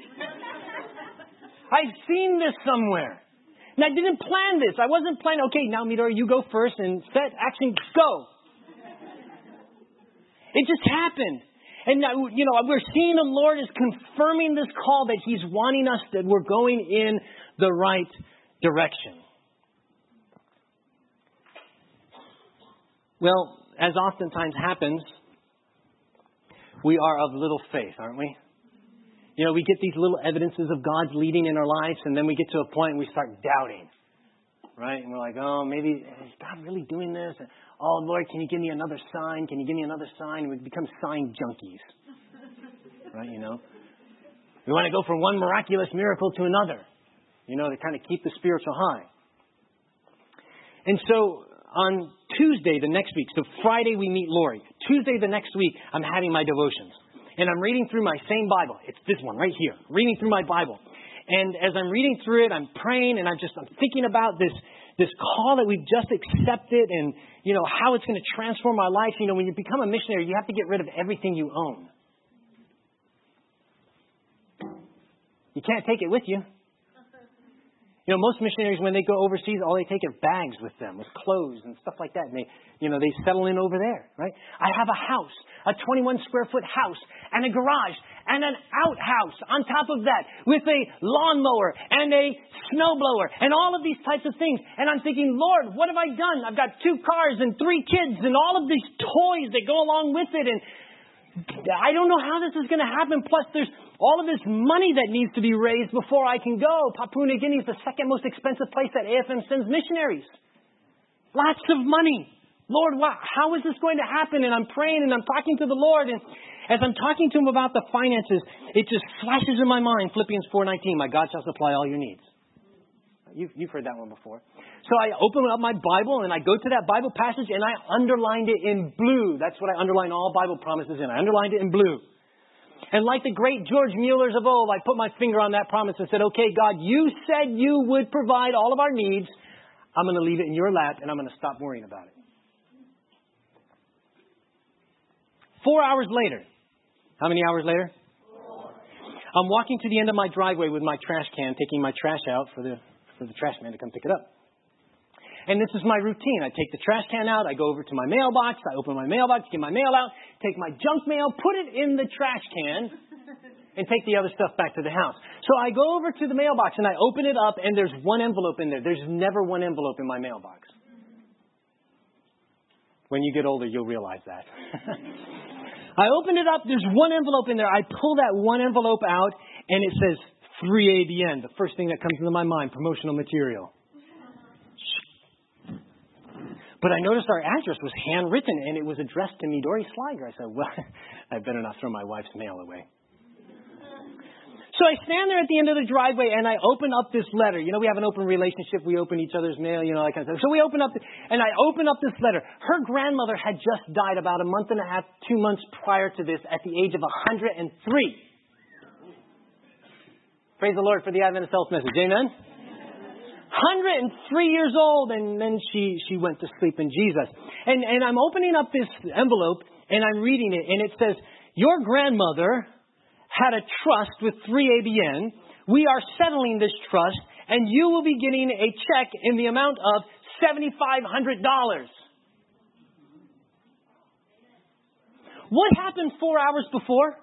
I've seen this somewhere. And I didn't plan this. I wasn't planning, okay, now Midori, you go first, and set, action, go. It just happened. And, you know, we're seeing the Lord is confirming this call that He's wanting us, that we're going in the right direction. Well, as oftentimes happens, we are of little faith, aren't we? You know, we get these little evidences of God's leading in our lives, and then we get to a point and we start doubting, right? And we're like, oh, maybe, is God really doing this? And, oh, Lord, can you give me another sign? Can you give me another sign? And we become sign junkies, right, you know? We want to go from one miraculous miracle to another, you know, to kind of keep the spiritual high. And so on Tuesday the next week, so Friday we meet Lori. Tuesday the next week, I'm having my devotions. And I'm reading through my same Bible. It's this one right here. Reading through my Bible. And as I'm reading through it, I'm praying and I'm just I'm thinking about this this call that we've just accepted and, you know, how it's going to transform our life. You know, when you become a missionary, you have to get rid of everything you own. You can't take it with you. You know, most missionaries, when they go overseas, all they take are bags with them, with clothes and stuff like that. And they, you know, they settle in over there, right? I have a house, a twenty-one square foot house, and a garage, and an outhouse on top of that, with a lawnmower and a snowblower, and all of these types of things. And I'm thinking, Lord, what have I done? I've got two cars and three kids and all of these toys that go along with it. And I don't know how this is going to happen. Plus, there's all of this money that needs to be raised before I can go. Papua New Guinea is the second most expensive place that A F M sends missionaries. Lots of money. Lord, wow, how is this going to happen? And I'm praying and I'm talking to the Lord. And as I'm talking to Him about the finances, it just flashes in my mind, Philippians four nineteen, my God shall supply all your needs. You've, you've heard that one before. So I open up my Bible and I go to that Bible passage and I underlined it in blue. That's what I underline all Bible promises in. I underlined it in blue. And like the great George Muellers of old, I put my finger on that promise and said, okay, God, you said you would provide all of our needs. I'm going to leave it in your lap and I'm going to stop worrying about it. Four hours later. How many hours later? Four. I'm walking to the end of my driveway with my trash can, taking my trash out for the for the trash man to come pick it up. And this is my routine. I take the trash can out. I go over to my mailbox. I open my mailbox, get my mail out, take my junk mail, put it in the trash can, and take the other stuff back to the house. So I go over to the mailbox and I open it up and there's one envelope in there. There's never one envelope in my mailbox. When you get older, you'll realize that. I open it up. There's one envelope in there. I pull that one envelope out and it says three A B N. The first thing that comes into my mind, promotional material. But I noticed our address was handwritten and it was addressed to me, Dory Sliger. I said, well, I better not throw my wife's mail away. So I stand there at the end of the driveway and I open up this letter. You know, we have an open relationship. We open each other's mail, you know, that kind of stuff. So we open up, the, and I open up this letter. Her grandmother had just died about a month and a half, two months prior to this at the age of one hundred three. Praise the Lord for the Adventist Health Message. Amen? one hundred three years old, and then she, she went to sleep in Jesus. And, and I'm opening up this envelope, and I'm reading it, and it says, your grandmother had a trust with three A B N. We are settling this trust, and you will be getting a check in the amount of seven thousand five hundred dollars. What happened four hours before?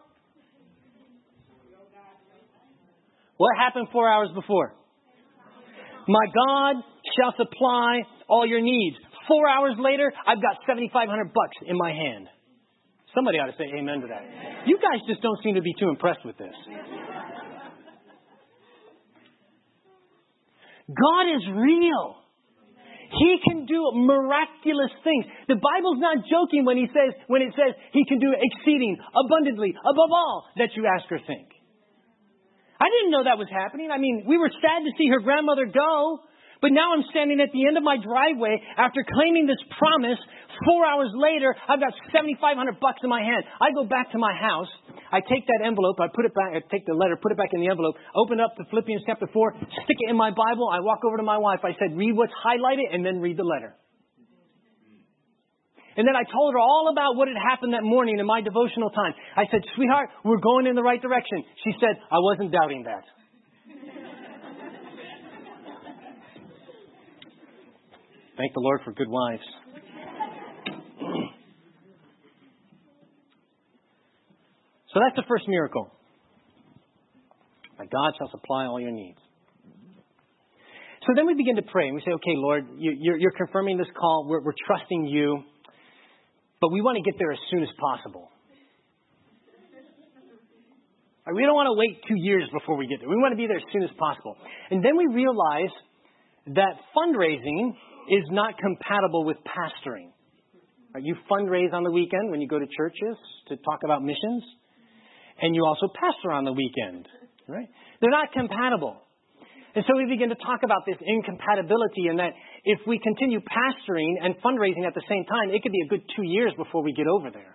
What happened four hours before? My God shall supply all your needs. Four hours later, I've got seven thousand five hundred bucks in my hand. Somebody ought to say amen to that. You guys just don't seem to be too impressed with this. God is real. He can do miraculous things. The Bible's not joking when he says, when it says he can do exceeding abundantly above all that you ask or think. I didn't know that was happening. I mean, we were sad to see her grandmother go. But now I'm standing at the end of my driveway after claiming this promise. Four hours later, I've got seven thousand five hundred bucks in my hand. I go back to my house. I take that envelope. I put it back. I take the letter, put it back in the envelope, open it up to Philippians chapter four, stick it in my Bible. I walk over to my wife. I said, read what's highlighted and then read the letter. And then I told her all about what had happened that morning in my devotional time. I said, sweetheart, we're going in the right direction. She said, I wasn't doubting that. Thank the Lord for good wives. So that's the first miracle. My God shall supply all your needs. So then we begin to pray and we say, okay, Lord, you, you're, you're confirming this call. We're, we're trusting you. but we want to get there as soon as possible. Right, we don't want to wait two years before we get there. We want to be there as soon as possible. And then we realize that fundraising is not compatible with pastoring. Right, you fundraise on the weekend when you go to churches to talk about missions, and you also pastor on the weekend. Right? They're not compatible. And so we begin to talk about this incompatibility, and that if we continue pastoring and fundraising at the same time, it could be a good two years before we get over there.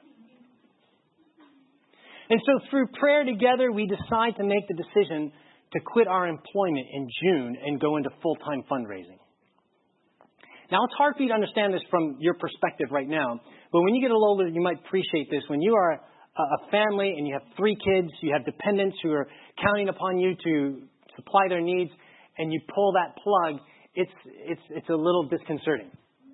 And so through prayer together, we decide to make the decision to quit our employment in June and go into full-time fundraising. Now, it's hard for you to understand this from your perspective right now, but when you get a little older, you might appreciate this. When you are a family and you have three kids, you have dependents who are counting upon you to supply their needs, and you pull that plug, it's it's it's a little disconcerting.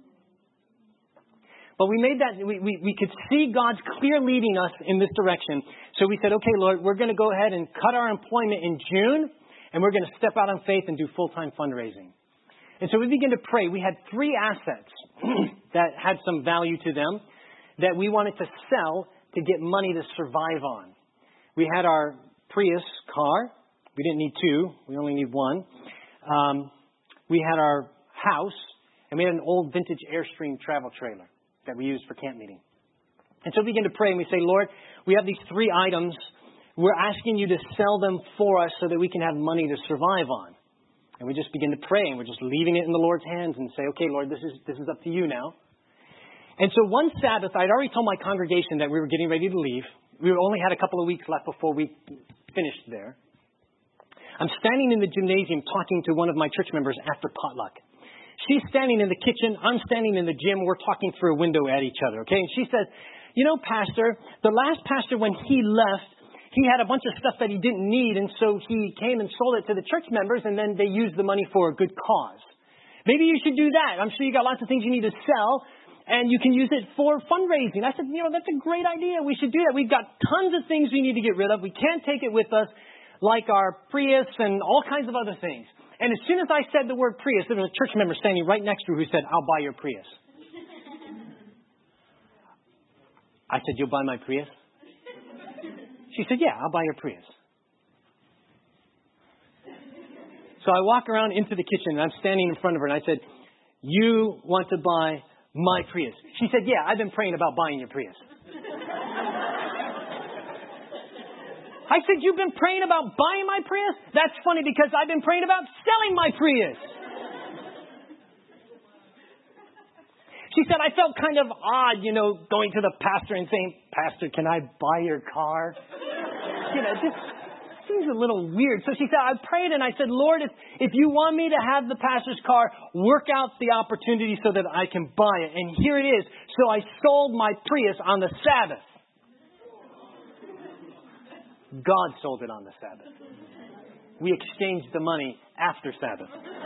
But we made that, we, we, we could see God's clear leading us in this direction. So we said, okay, Lord, we're going to go ahead and cut our employment in June, and we're going to step out on faith and do full-time fundraising. And so we began to pray. We had three assets that had some value to them that we wanted to sell to get money to survive on. We had our Prius car. We didn't need two. We only need one. Um, we had our house, and we had an old vintage Airstream travel trailer that we used for camp meeting. And so we begin to pray, and we say, Lord, we have these three items. We're asking you to sell them for us so that we can have money to survive on. And we just begin to pray, and we're just leaving it in the Lord's hands and say, okay, Lord, this is this is up to you now. And so one Sabbath, I'd already told my congregation that we were getting ready to leave. We only had a couple of weeks left before we finished there. I'm standing in the gymnasium talking to one of my church members after potluck. She's standing in the kitchen. I'm standing in the gym. We're talking through a window at each other, okay? And she says, you know, Pastor, the last pastor, when he left, he had a bunch of stuff that he didn't need, and so he came and sold it to the church members, and then they used the money for a good cause. Maybe you should do that. I'm sure you got lots of things you need to sell, and you can use it for fundraising. I said, you know, that's a great idea. We should do that. We've got tons of things we need to get rid of. We can't take it with us, like our Prius and all kinds of other things. And as soon as I said the word Prius, there was a church member standing right next to her who said, I'll buy your Prius. I said, you'll buy my Prius? She said, yeah, I'll buy your Prius. So I walk around into the kitchen, and I'm standing in front of her, and I said, you want to buy my Prius? She said, yeah, I've been praying about buying your Prius. I said, you've been praying about buying my Prius? That's funny because I've been praying about selling my Prius. She said, I felt kind of odd, you know, going to the pastor and saying, Pastor, can I buy your car? You know, this seems a little weird. So she said, I prayed and I said, Lord, if, if you want me to have the pastor's car, work out the opportunity so that I can buy it. And here it is. So I sold my Prius on the Sabbath. God sold it on the Sabbath. We exchanged the money after Sabbath.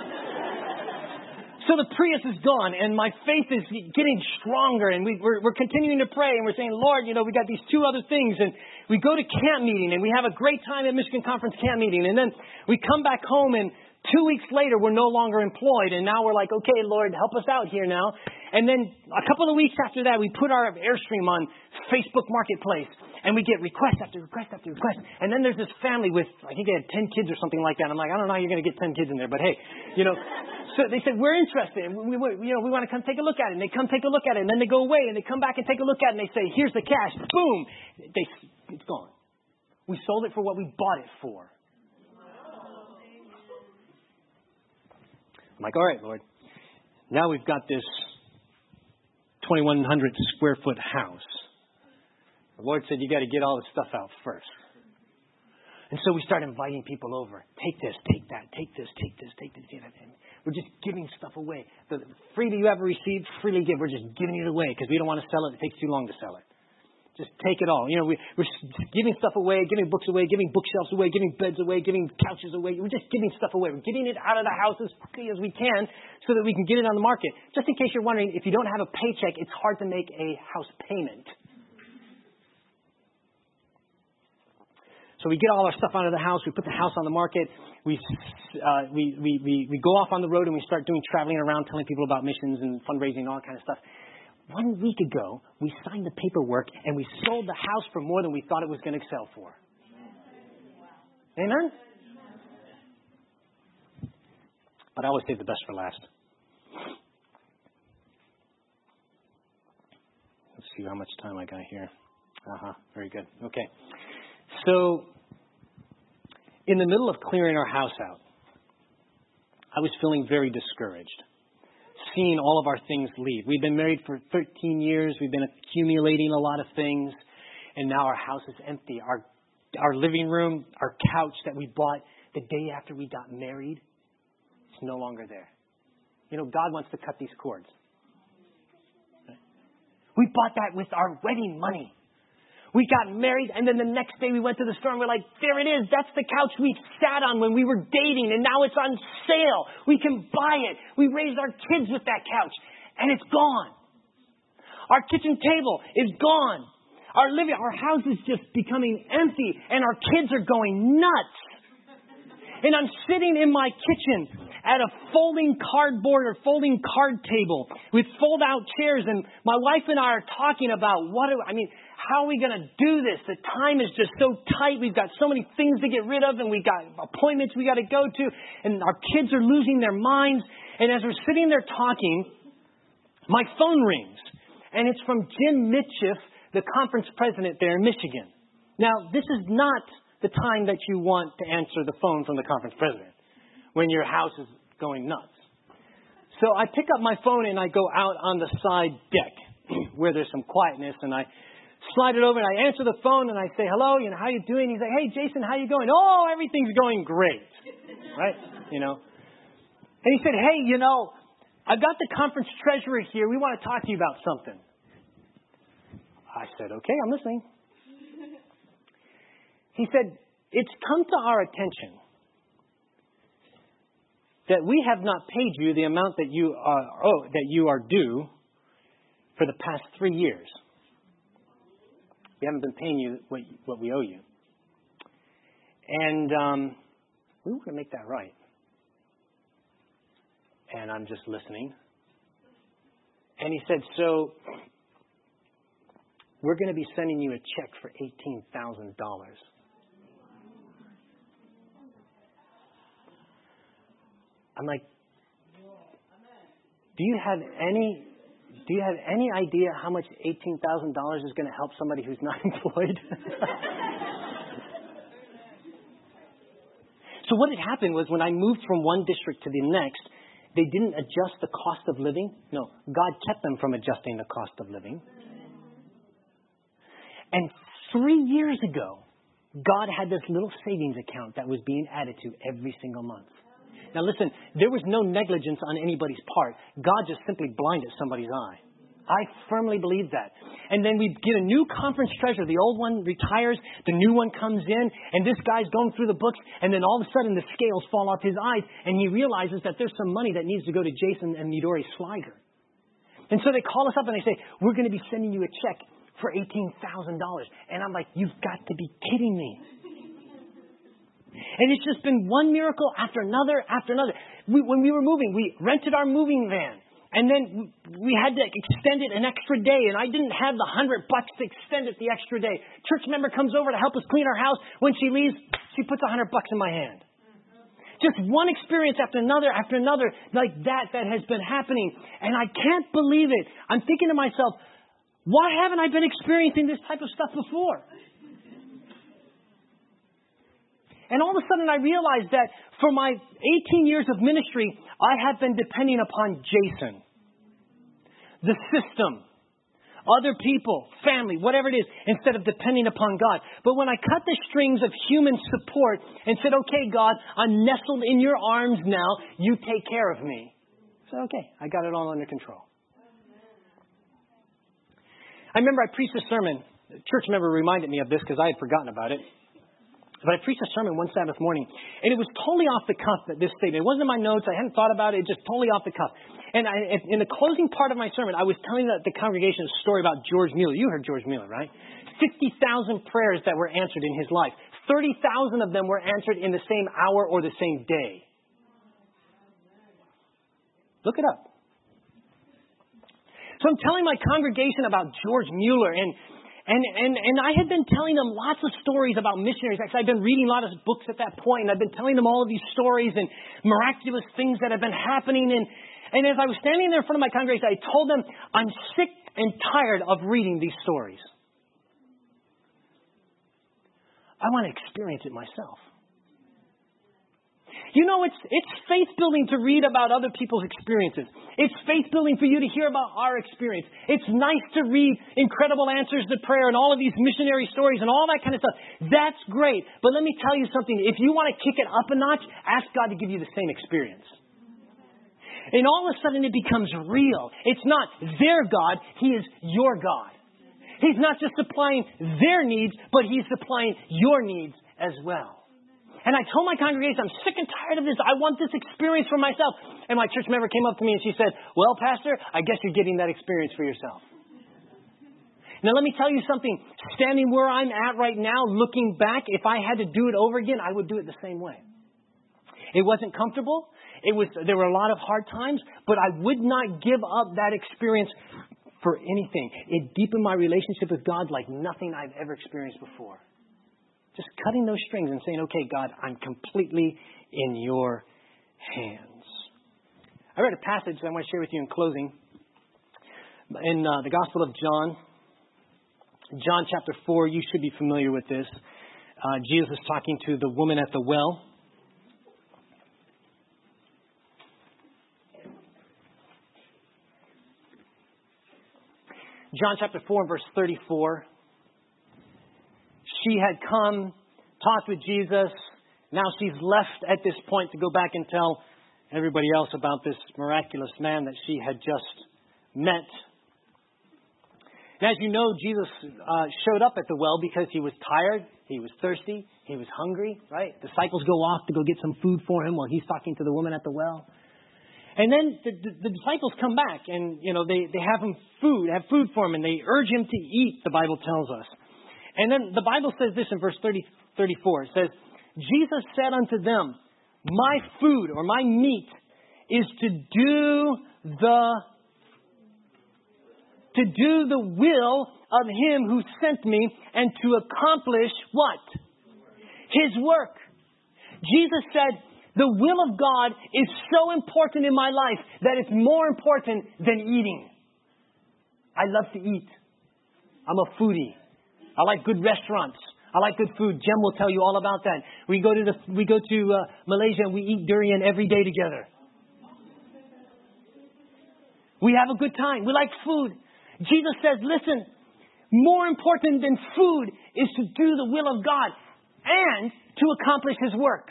So the Prius is gone, and my faith is getting stronger, and we, we're, we're continuing to pray, and we're saying, Lord, you know, we got these two other things, and we go to camp meeting, and we have a great time at Michigan Conference camp meeting, and then we come back home, and two weeks later, we're no longer employed, and now we're like, okay, Lord, help us out here now. And then a couple of weeks after that, we put our Airstream on Facebook Marketplace, and we get request after request after request. And then there's this family with, I think they had ten kids or something like that. I'm like, I don't know how you're going to get ten kids in there, but hey, you know. So they said, we're interested. We, we, you know, we want to come take a look at it. And they come take a look at it, and then they go away, and they come back and take a look at it, and they say, here's the cash. Boom. They, it's gone. We sold it for what we bought it for. I'm like, all right, Lord. Now we've got this twenty-one hundred square foot house. The Lord said, you got to get all the stuff out first. And so we start inviting people over. Take this, take that, take this, take this, take this. Take that. We're just giving stuff away. The freely you ever received, freely give. We're just giving it away because we don't want to sell it. It takes too long to sell it. Just take it all. You know, we, we're giving stuff away, giving books away, giving bookshelves away, giving beds away, giving couches away. We're just giving stuff away. We're getting it out of the house as quickly as we can so that we can get it on the market. Just in case you're wondering, if you don't have a paycheck, it's hard to make a house payment. So we get all our stuff out of the house. We put the house on the market. We, uh, we, we, we, we go off on the road and we start doing traveling around, telling people about missions and fundraising and all that kind of stuff. one week ago, we signed the paperwork and we sold the house for more than we thought it was going to sell for. Amen? But I always save the best for last. Let's see how much time I got here. Uh-huh. Very good. Okay. So, in the middle of clearing our house out, I was feeling very discouraged, seeing all of our things leave. We've been married for thirteen years. We've been accumulating a lot of things, and now our house is empty. Our our living room, our couch that we bought the day after we got married, it's no longer there. You know, God wants to cut these cords. We bought that with our wedding money. We got married, and then the next day we went to the store, and we're like, there it is. That's the couch we sat on when we were dating, and now it's on sale. We can buy it. We raised our kids with that couch, and it's gone. Our kitchen table is gone. Our living, our house is just becoming empty, and our kids are going nuts. And I'm sitting in my kitchen at a folding cardboard or folding card table with fold-out chairs, and my wife and I are talking about what do, I mean, how are we going to do this? The time is just so tight. We've got so many things to get rid of, and we've got appointments we got to go to, and our kids are losing their minds. And as we're sitting there talking, my phone rings, and it's from Jim Mitchiff, the conference president there in Michigan. Now, this is not the time that you want to answer the phone from the conference president when your house is going nuts. So I pick up my phone and I go out on the side deck where there's some quietness, and I slide it over and I answer the phone and I say, hello, you know, how you doing? He's like, hey, Jason, how you going? Oh, everything's going great. Right? You know. And he said, hey, you know, I've got the conference treasurer here. We want to talk to you about something. I said, okay, I'm listening. He said, it's come to our attention that we have not paid you the amount that you are oh, that you are due for the past three years. We haven't been paying you what, what we owe you. And um, we want to make that right. And I'm just listening. And he said, so we're going to be sending you a check for eighteen thousand dollars. I'm like, do you have any do you have any idea how much eighteen thousand dollars is going to help somebody who's not employed? So what had happened was when I moved from one district to the next, they didn't adjust the cost of living. No, God kept them from adjusting the cost of living. And three years ago, God had this little savings account that was being added to every single month. Now listen, there was no negligence on anybody's part. God just simply blinded somebody's eye. I firmly believe that. And then we get a new conference treasurer. The old one retires. The new one comes in. And this guy's going through the books. And then all of a sudden the scales fall off his eyes. And he realizes that there's some money that needs to go to Jason and Midori Sliger. And so they call us up and they say, we're going to be sending you a check for eighteen thousand dollars. And I'm like, you've got to be kidding me. And it's just been one miracle after another after another. We, when we were moving, we rented our moving van. And then we had to extend it an extra day. And I didn't have the hundred bucks to extend it the extra day. Church member comes over to help us clean our house. When she leaves, she puts a hundred bucks in my hand. Just one experience after another after another like that that has been happening. And I can't believe it. I'm thinking to myself, why haven't I been experiencing this type of stuff before? And all of a sudden I realized that for my eighteen years of ministry, I have been depending upon Jason, the system, other people, family, whatever it is, instead of depending upon God. But when I cut the strings of human support and said, okay, God, I'm nestled in your arms now. You take care of me. I said, okay, I got it all under control. I remember I preached a sermon. A church member reminded me of this because I had forgotten about it. But I preached a sermon one Sabbath morning, and it was totally off the cuff, this statement. It wasn't in my notes. I hadn't thought about it. It just totally off the cuff. And I, in the closing part of my sermon, I was telling the, the congregation a story about George Mueller. You heard George Mueller, right? fifty thousand prayers that were answered in his life. thirty thousand of them were answered in the same hour or the same day. Look it up. So So I'm telling my congregation about George Mueller, and and and and I had been telling them lots of stories about missionaries. Actually, I've been reading a lot of books at that point, and I've been telling them all of these stories and miraculous things that have been happening. And and as I was standing there in front of my congregation, I told them, I'm sick and tired of reading these stories. I want to experience it myself. You know, it's it's faith building to read about other people's experiences. It's faith building for you to hear about our experience. It's nice to read incredible answers to prayer and all of these missionary stories and all that kind of stuff. That's great. But let me tell you something. If you want to kick it up a notch, ask God to give you the same experience. And all of a sudden it becomes real. It's not their God. He is your God. He's not just supplying their needs, but He's supplying your needs as well. And I told my congregation, I'm sick and tired of this. I want this experience for myself. And my church member came up to me and she said, well, Pastor, I guess you're getting that experience for yourself. Now, let me tell you something. Standing where I'm at right now, looking back, if I had to do it over again, I would do it the same way. It wasn't comfortable. It was, there were a lot of hard times, but I would not give up that experience for anything. It deepened my relationship with God like nothing I've ever experienced before. Just cutting those strings and saying, okay, God, I'm completely in your hands. I read a passage that I want to share with you in closing. In uh, the Gospel of John, John chapter four, you should be familiar with this. Uh, Jesus is talking to the woman at the well. John chapter four and verse thirty-four. She had come, talked with Jesus. Now she's left at this point to go back and tell everybody else about this miraculous man that she had just met. And as you know, Jesus uh, showed up at the well because He was tired, He was thirsty, He was hungry, right? Disciples go off to go get some food for Him while He's talking to the woman at the well. And then the, the, the disciples come back and, you know, they, they have him food, have food for Him, and they urge Him to eat, the Bible tells us. And then the Bible says this in verse thirty, thirty-four. It says, Jesus said unto them, my food or my meat is to do the to do the will of Him who sent me and to accomplish what? His work. Jesus said, the will of God is so important in my life that it's more important than eating. I love to eat. I'm a foodie. I like good restaurants. I like good food. Jem will tell you all about that. We go to the we go to uh, Malaysia and we eat durian every day together. We have a good time. We like food. Jesus says, listen, more important than food is to do the will of God and to accomplish His work.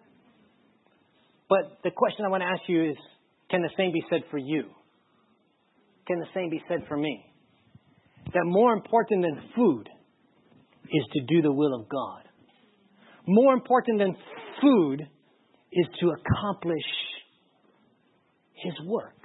But the question I want to ask you is, can the same be said for you? Can the same be said for me? That more important than food is to do the will of God. More important than food is to accomplish His work.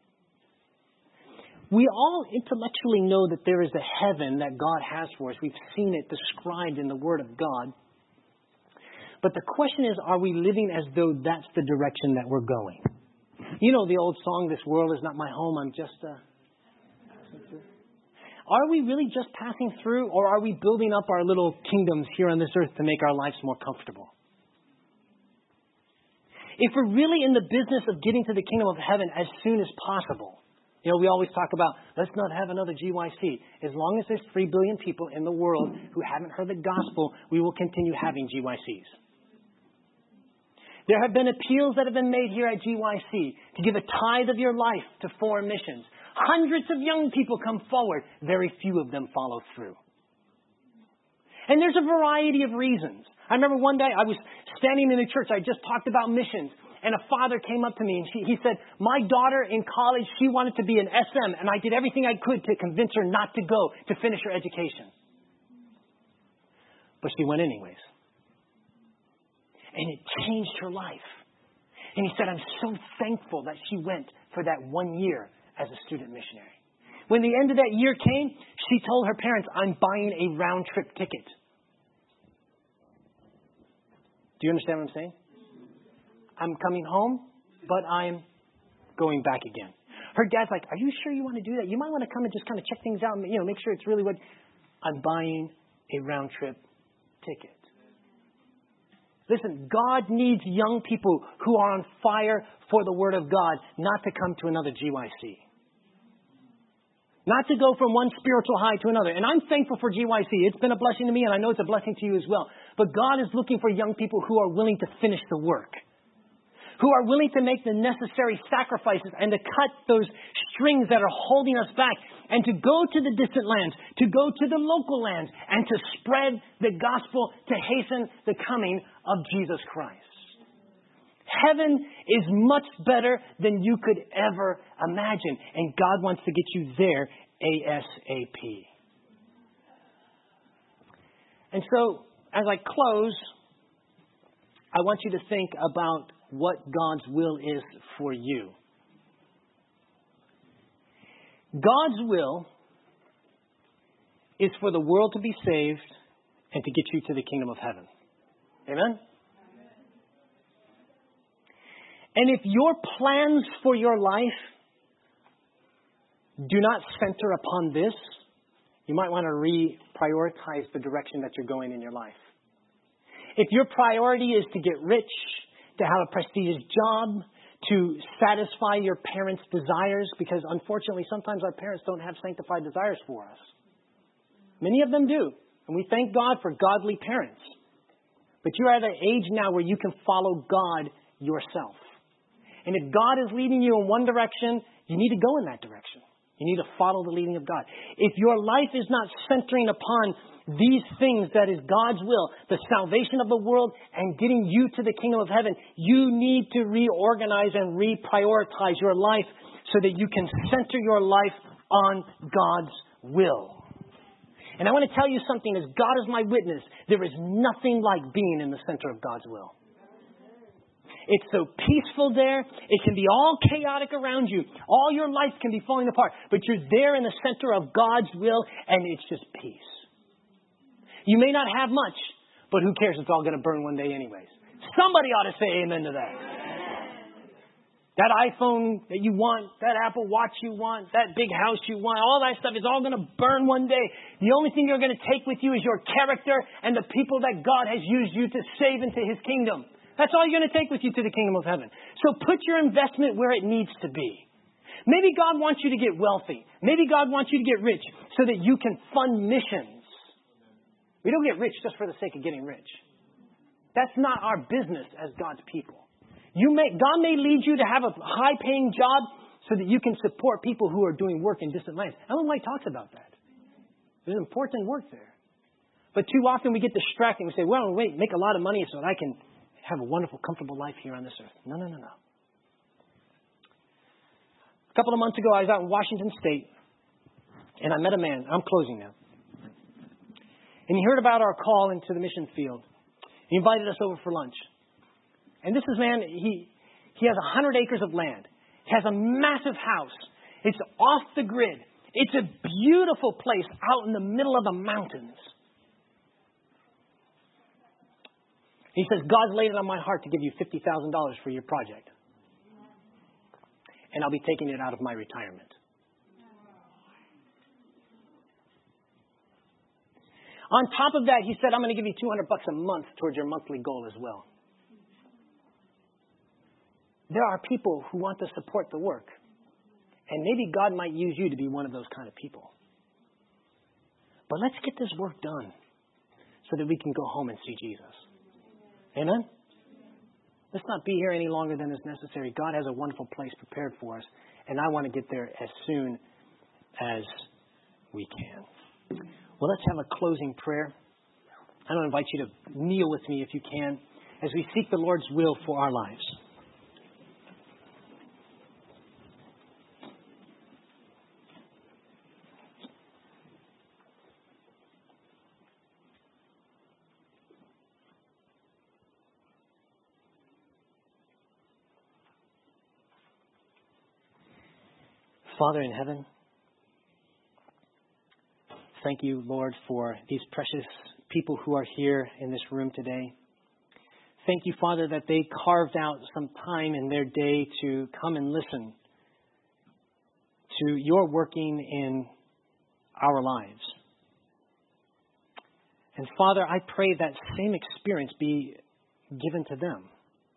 We all intellectually know that there is a heaven that God has for us. We've seen it described in the Word of God. But the question is, are we living as though that's the direction that we're going? You know the old song, this world is not my home, I'm just a... Are we really just passing through, or are we building up our little kingdoms here on this earth to make our lives more comfortable? If we're really in the business of getting to the kingdom of heaven as soon as possible, you know, we always talk about, let's not have another G Y C. As long as there's three billion people in the world who haven't heard the gospel, we will continue having G Y Cs. There have been appeals that have been made here at G Y C to give a tithe of your life to foreign missions. Hundreds of young people come forward. Very few of them follow through. And there's a variety of reasons. I remember one day I was standing in a church. I just talked about missions. And a father came up to me and she, he said, my daughter in college, she wanted to be an S M. And I did everything I could to convince her not to go to finish her education. But she went anyways. And it changed her life. And he said, I'm so thankful that she went for that one year as a student missionary. When the end of that year came, she told her parents, I'm buying a round trip ticket. Do you understand what I'm saying? I'm coming home, but I'm going back again. Her dad's like, are you sure you want to do that? You might want to come and just kind of check things out and, you know, make sure it's really what... I'm buying a round trip ticket. Listen, God needs young people who are on fire for the Word of God, not to come to another G Y C. Not to go from one spiritual high to another. And I'm thankful for G Y C. It's been a blessing to me, and I know it's a blessing to you as well. But God is looking for young people who are willing to finish the work, who are willing to make the necessary sacrifices and to cut those strings that are holding us back, and to go to the distant lands, to go to the local lands, and to spread the gospel to hasten the coming of Jesus Christ. Heaven is much better than you could ever imagine, and God wants to get you there ASAP. And so, as I close, I want you to think about what God's will is for you. God's will is for the world to be saved and to get you to the kingdom of heaven. Amen? And if your plans for your life do not center upon this, you might want to reprioritize the direction that you're going in your life. If your priority is to get rich, to have a prestigious job, to satisfy your parents' desires, because unfortunately sometimes our parents don't have sanctified desires for us. Many of them do, and we thank God for godly parents. But you're at an age now where you can follow God yourself. And if God is leading you in one direction, you need to go in that direction. You need to follow the leading of God. If your life is not centering upon these things that is God's will, the salvation of the world and getting you to the kingdom of heaven, you need to reorganize and reprioritize your life so that you can center your life on God's will. And I want to tell you something, as God is my witness, there is nothing like being in the center of God's will. It's so peaceful there. It can be all chaotic around you. All your life can be falling apart. But you're there in the center of God's will, and it's just peace. You may not have much, but who cares? It's all going to burn one day anyways. Somebody ought to say amen to that. That iPhone that you want, that Apple Watch you want, that big house you want, all that stuff is all going to burn one day. The only thing you're going to take with you is your character and the people that God has used you to save into His kingdom. That's all you're going to take with you to the kingdom of heaven. So put your investment where it needs to be. Maybe God wants you to get wealthy. Maybe God wants you to get rich so that you can fund missions. We don't get rich just for the sake of getting rich. That's not our business as God's people. You may, God may lead you to have a high-paying job so that you can support people who are doing work in distant lands. Ellen White talks about that. There's important work there. But too often we get distracted and we say, well, wait, make a lot of money so that I can have a wonderful, comfortable life here on this earth. No, no, no, no. A couple of months ago, I was out in Washington State, and I met a man. I'm closing now. And he heard about our call into the mission field. He invited us over for lunch. And this is man, he he has one hundred acres of land. He has a massive house. It's off the grid. It's a beautiful place out in the middle of the mountains. He says, God's laid it on my heart to give you fifty thousand dollars for your project. And I'll be taking it out of my retirement. On top of that, he said, I'm going to give you two hundred bucks a month towards your monthly goal as well. There are people who want to support the work. And maybe God might use you to be one of those kind of people. But let's get this work done so that we can go home and see Jesus. Amen? Let's not be here any longer than is necessary. God has a wonderful place prepared for us, and I want to get there as soon as we can. Well, let's have a closing prayer. I want to invite you to kneel with me if you can as we seek the Lord's will for our lives. Father in heaven, thank you, Lord, for these precious people who are here in this room today. Thank you, Father, that they carved out some time in their day to come and listen to your working in our lives. And Father, I pray that same experience be given to them.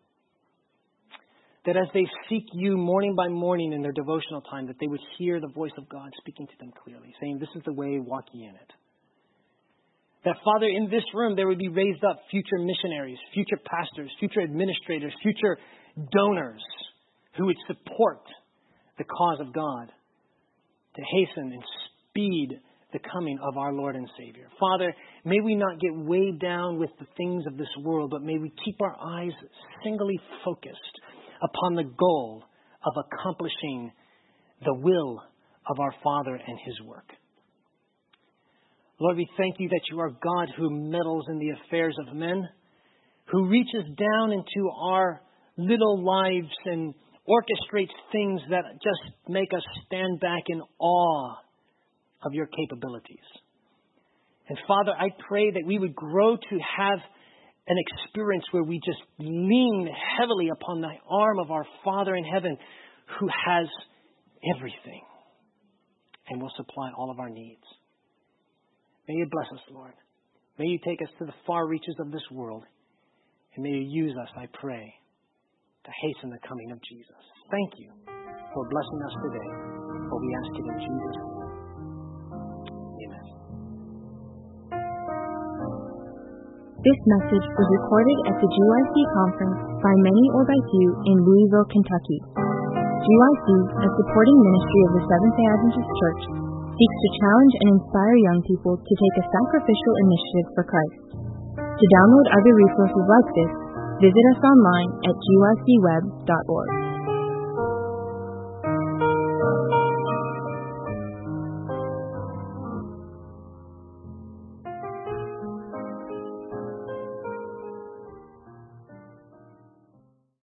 That as they seek you morning by morning in their devotional time, that they would hear the voice of God speaking to them clearly, saying, this is the way, walk ye in it. That, Father, in this room, there would be raised up future missionaries, future pastors, future administrators, future donors who would support the cause of God to hasten and speed the coming of our Lord and Savior. Father, may we not get weighed down with the things of this world, but may we keep our eyes singly focused upon the goal of accomplishing the will of our Father and His work. Lord, we thank you that you are God who meddles in the affairs of men, who reaches down into our little lives and orchestrates things that just make us stand back in awe of your capabilities. And Father, I pray that we would grow to have an experience where we just lean heavily upon the arm of our Father in heaven who has everything and will supply all of our needs. May you bless us, Lord. May you take us to the far reaches of this world. And may you use us, I pray, to hasten the coming of Jesus. Thank you for blessing us today. For we ask it in Jesus' name. Amen. This message was recorded at the G Y C conference by many or by few in Louisville, Kentucky. G Y C, a supporting ministry of the Seventh-day Adventist Church, seeks to challenge and inspire young people to take a sacrificial initiative for Christ. To download other resources like this, visit us online at G Y C web dot org.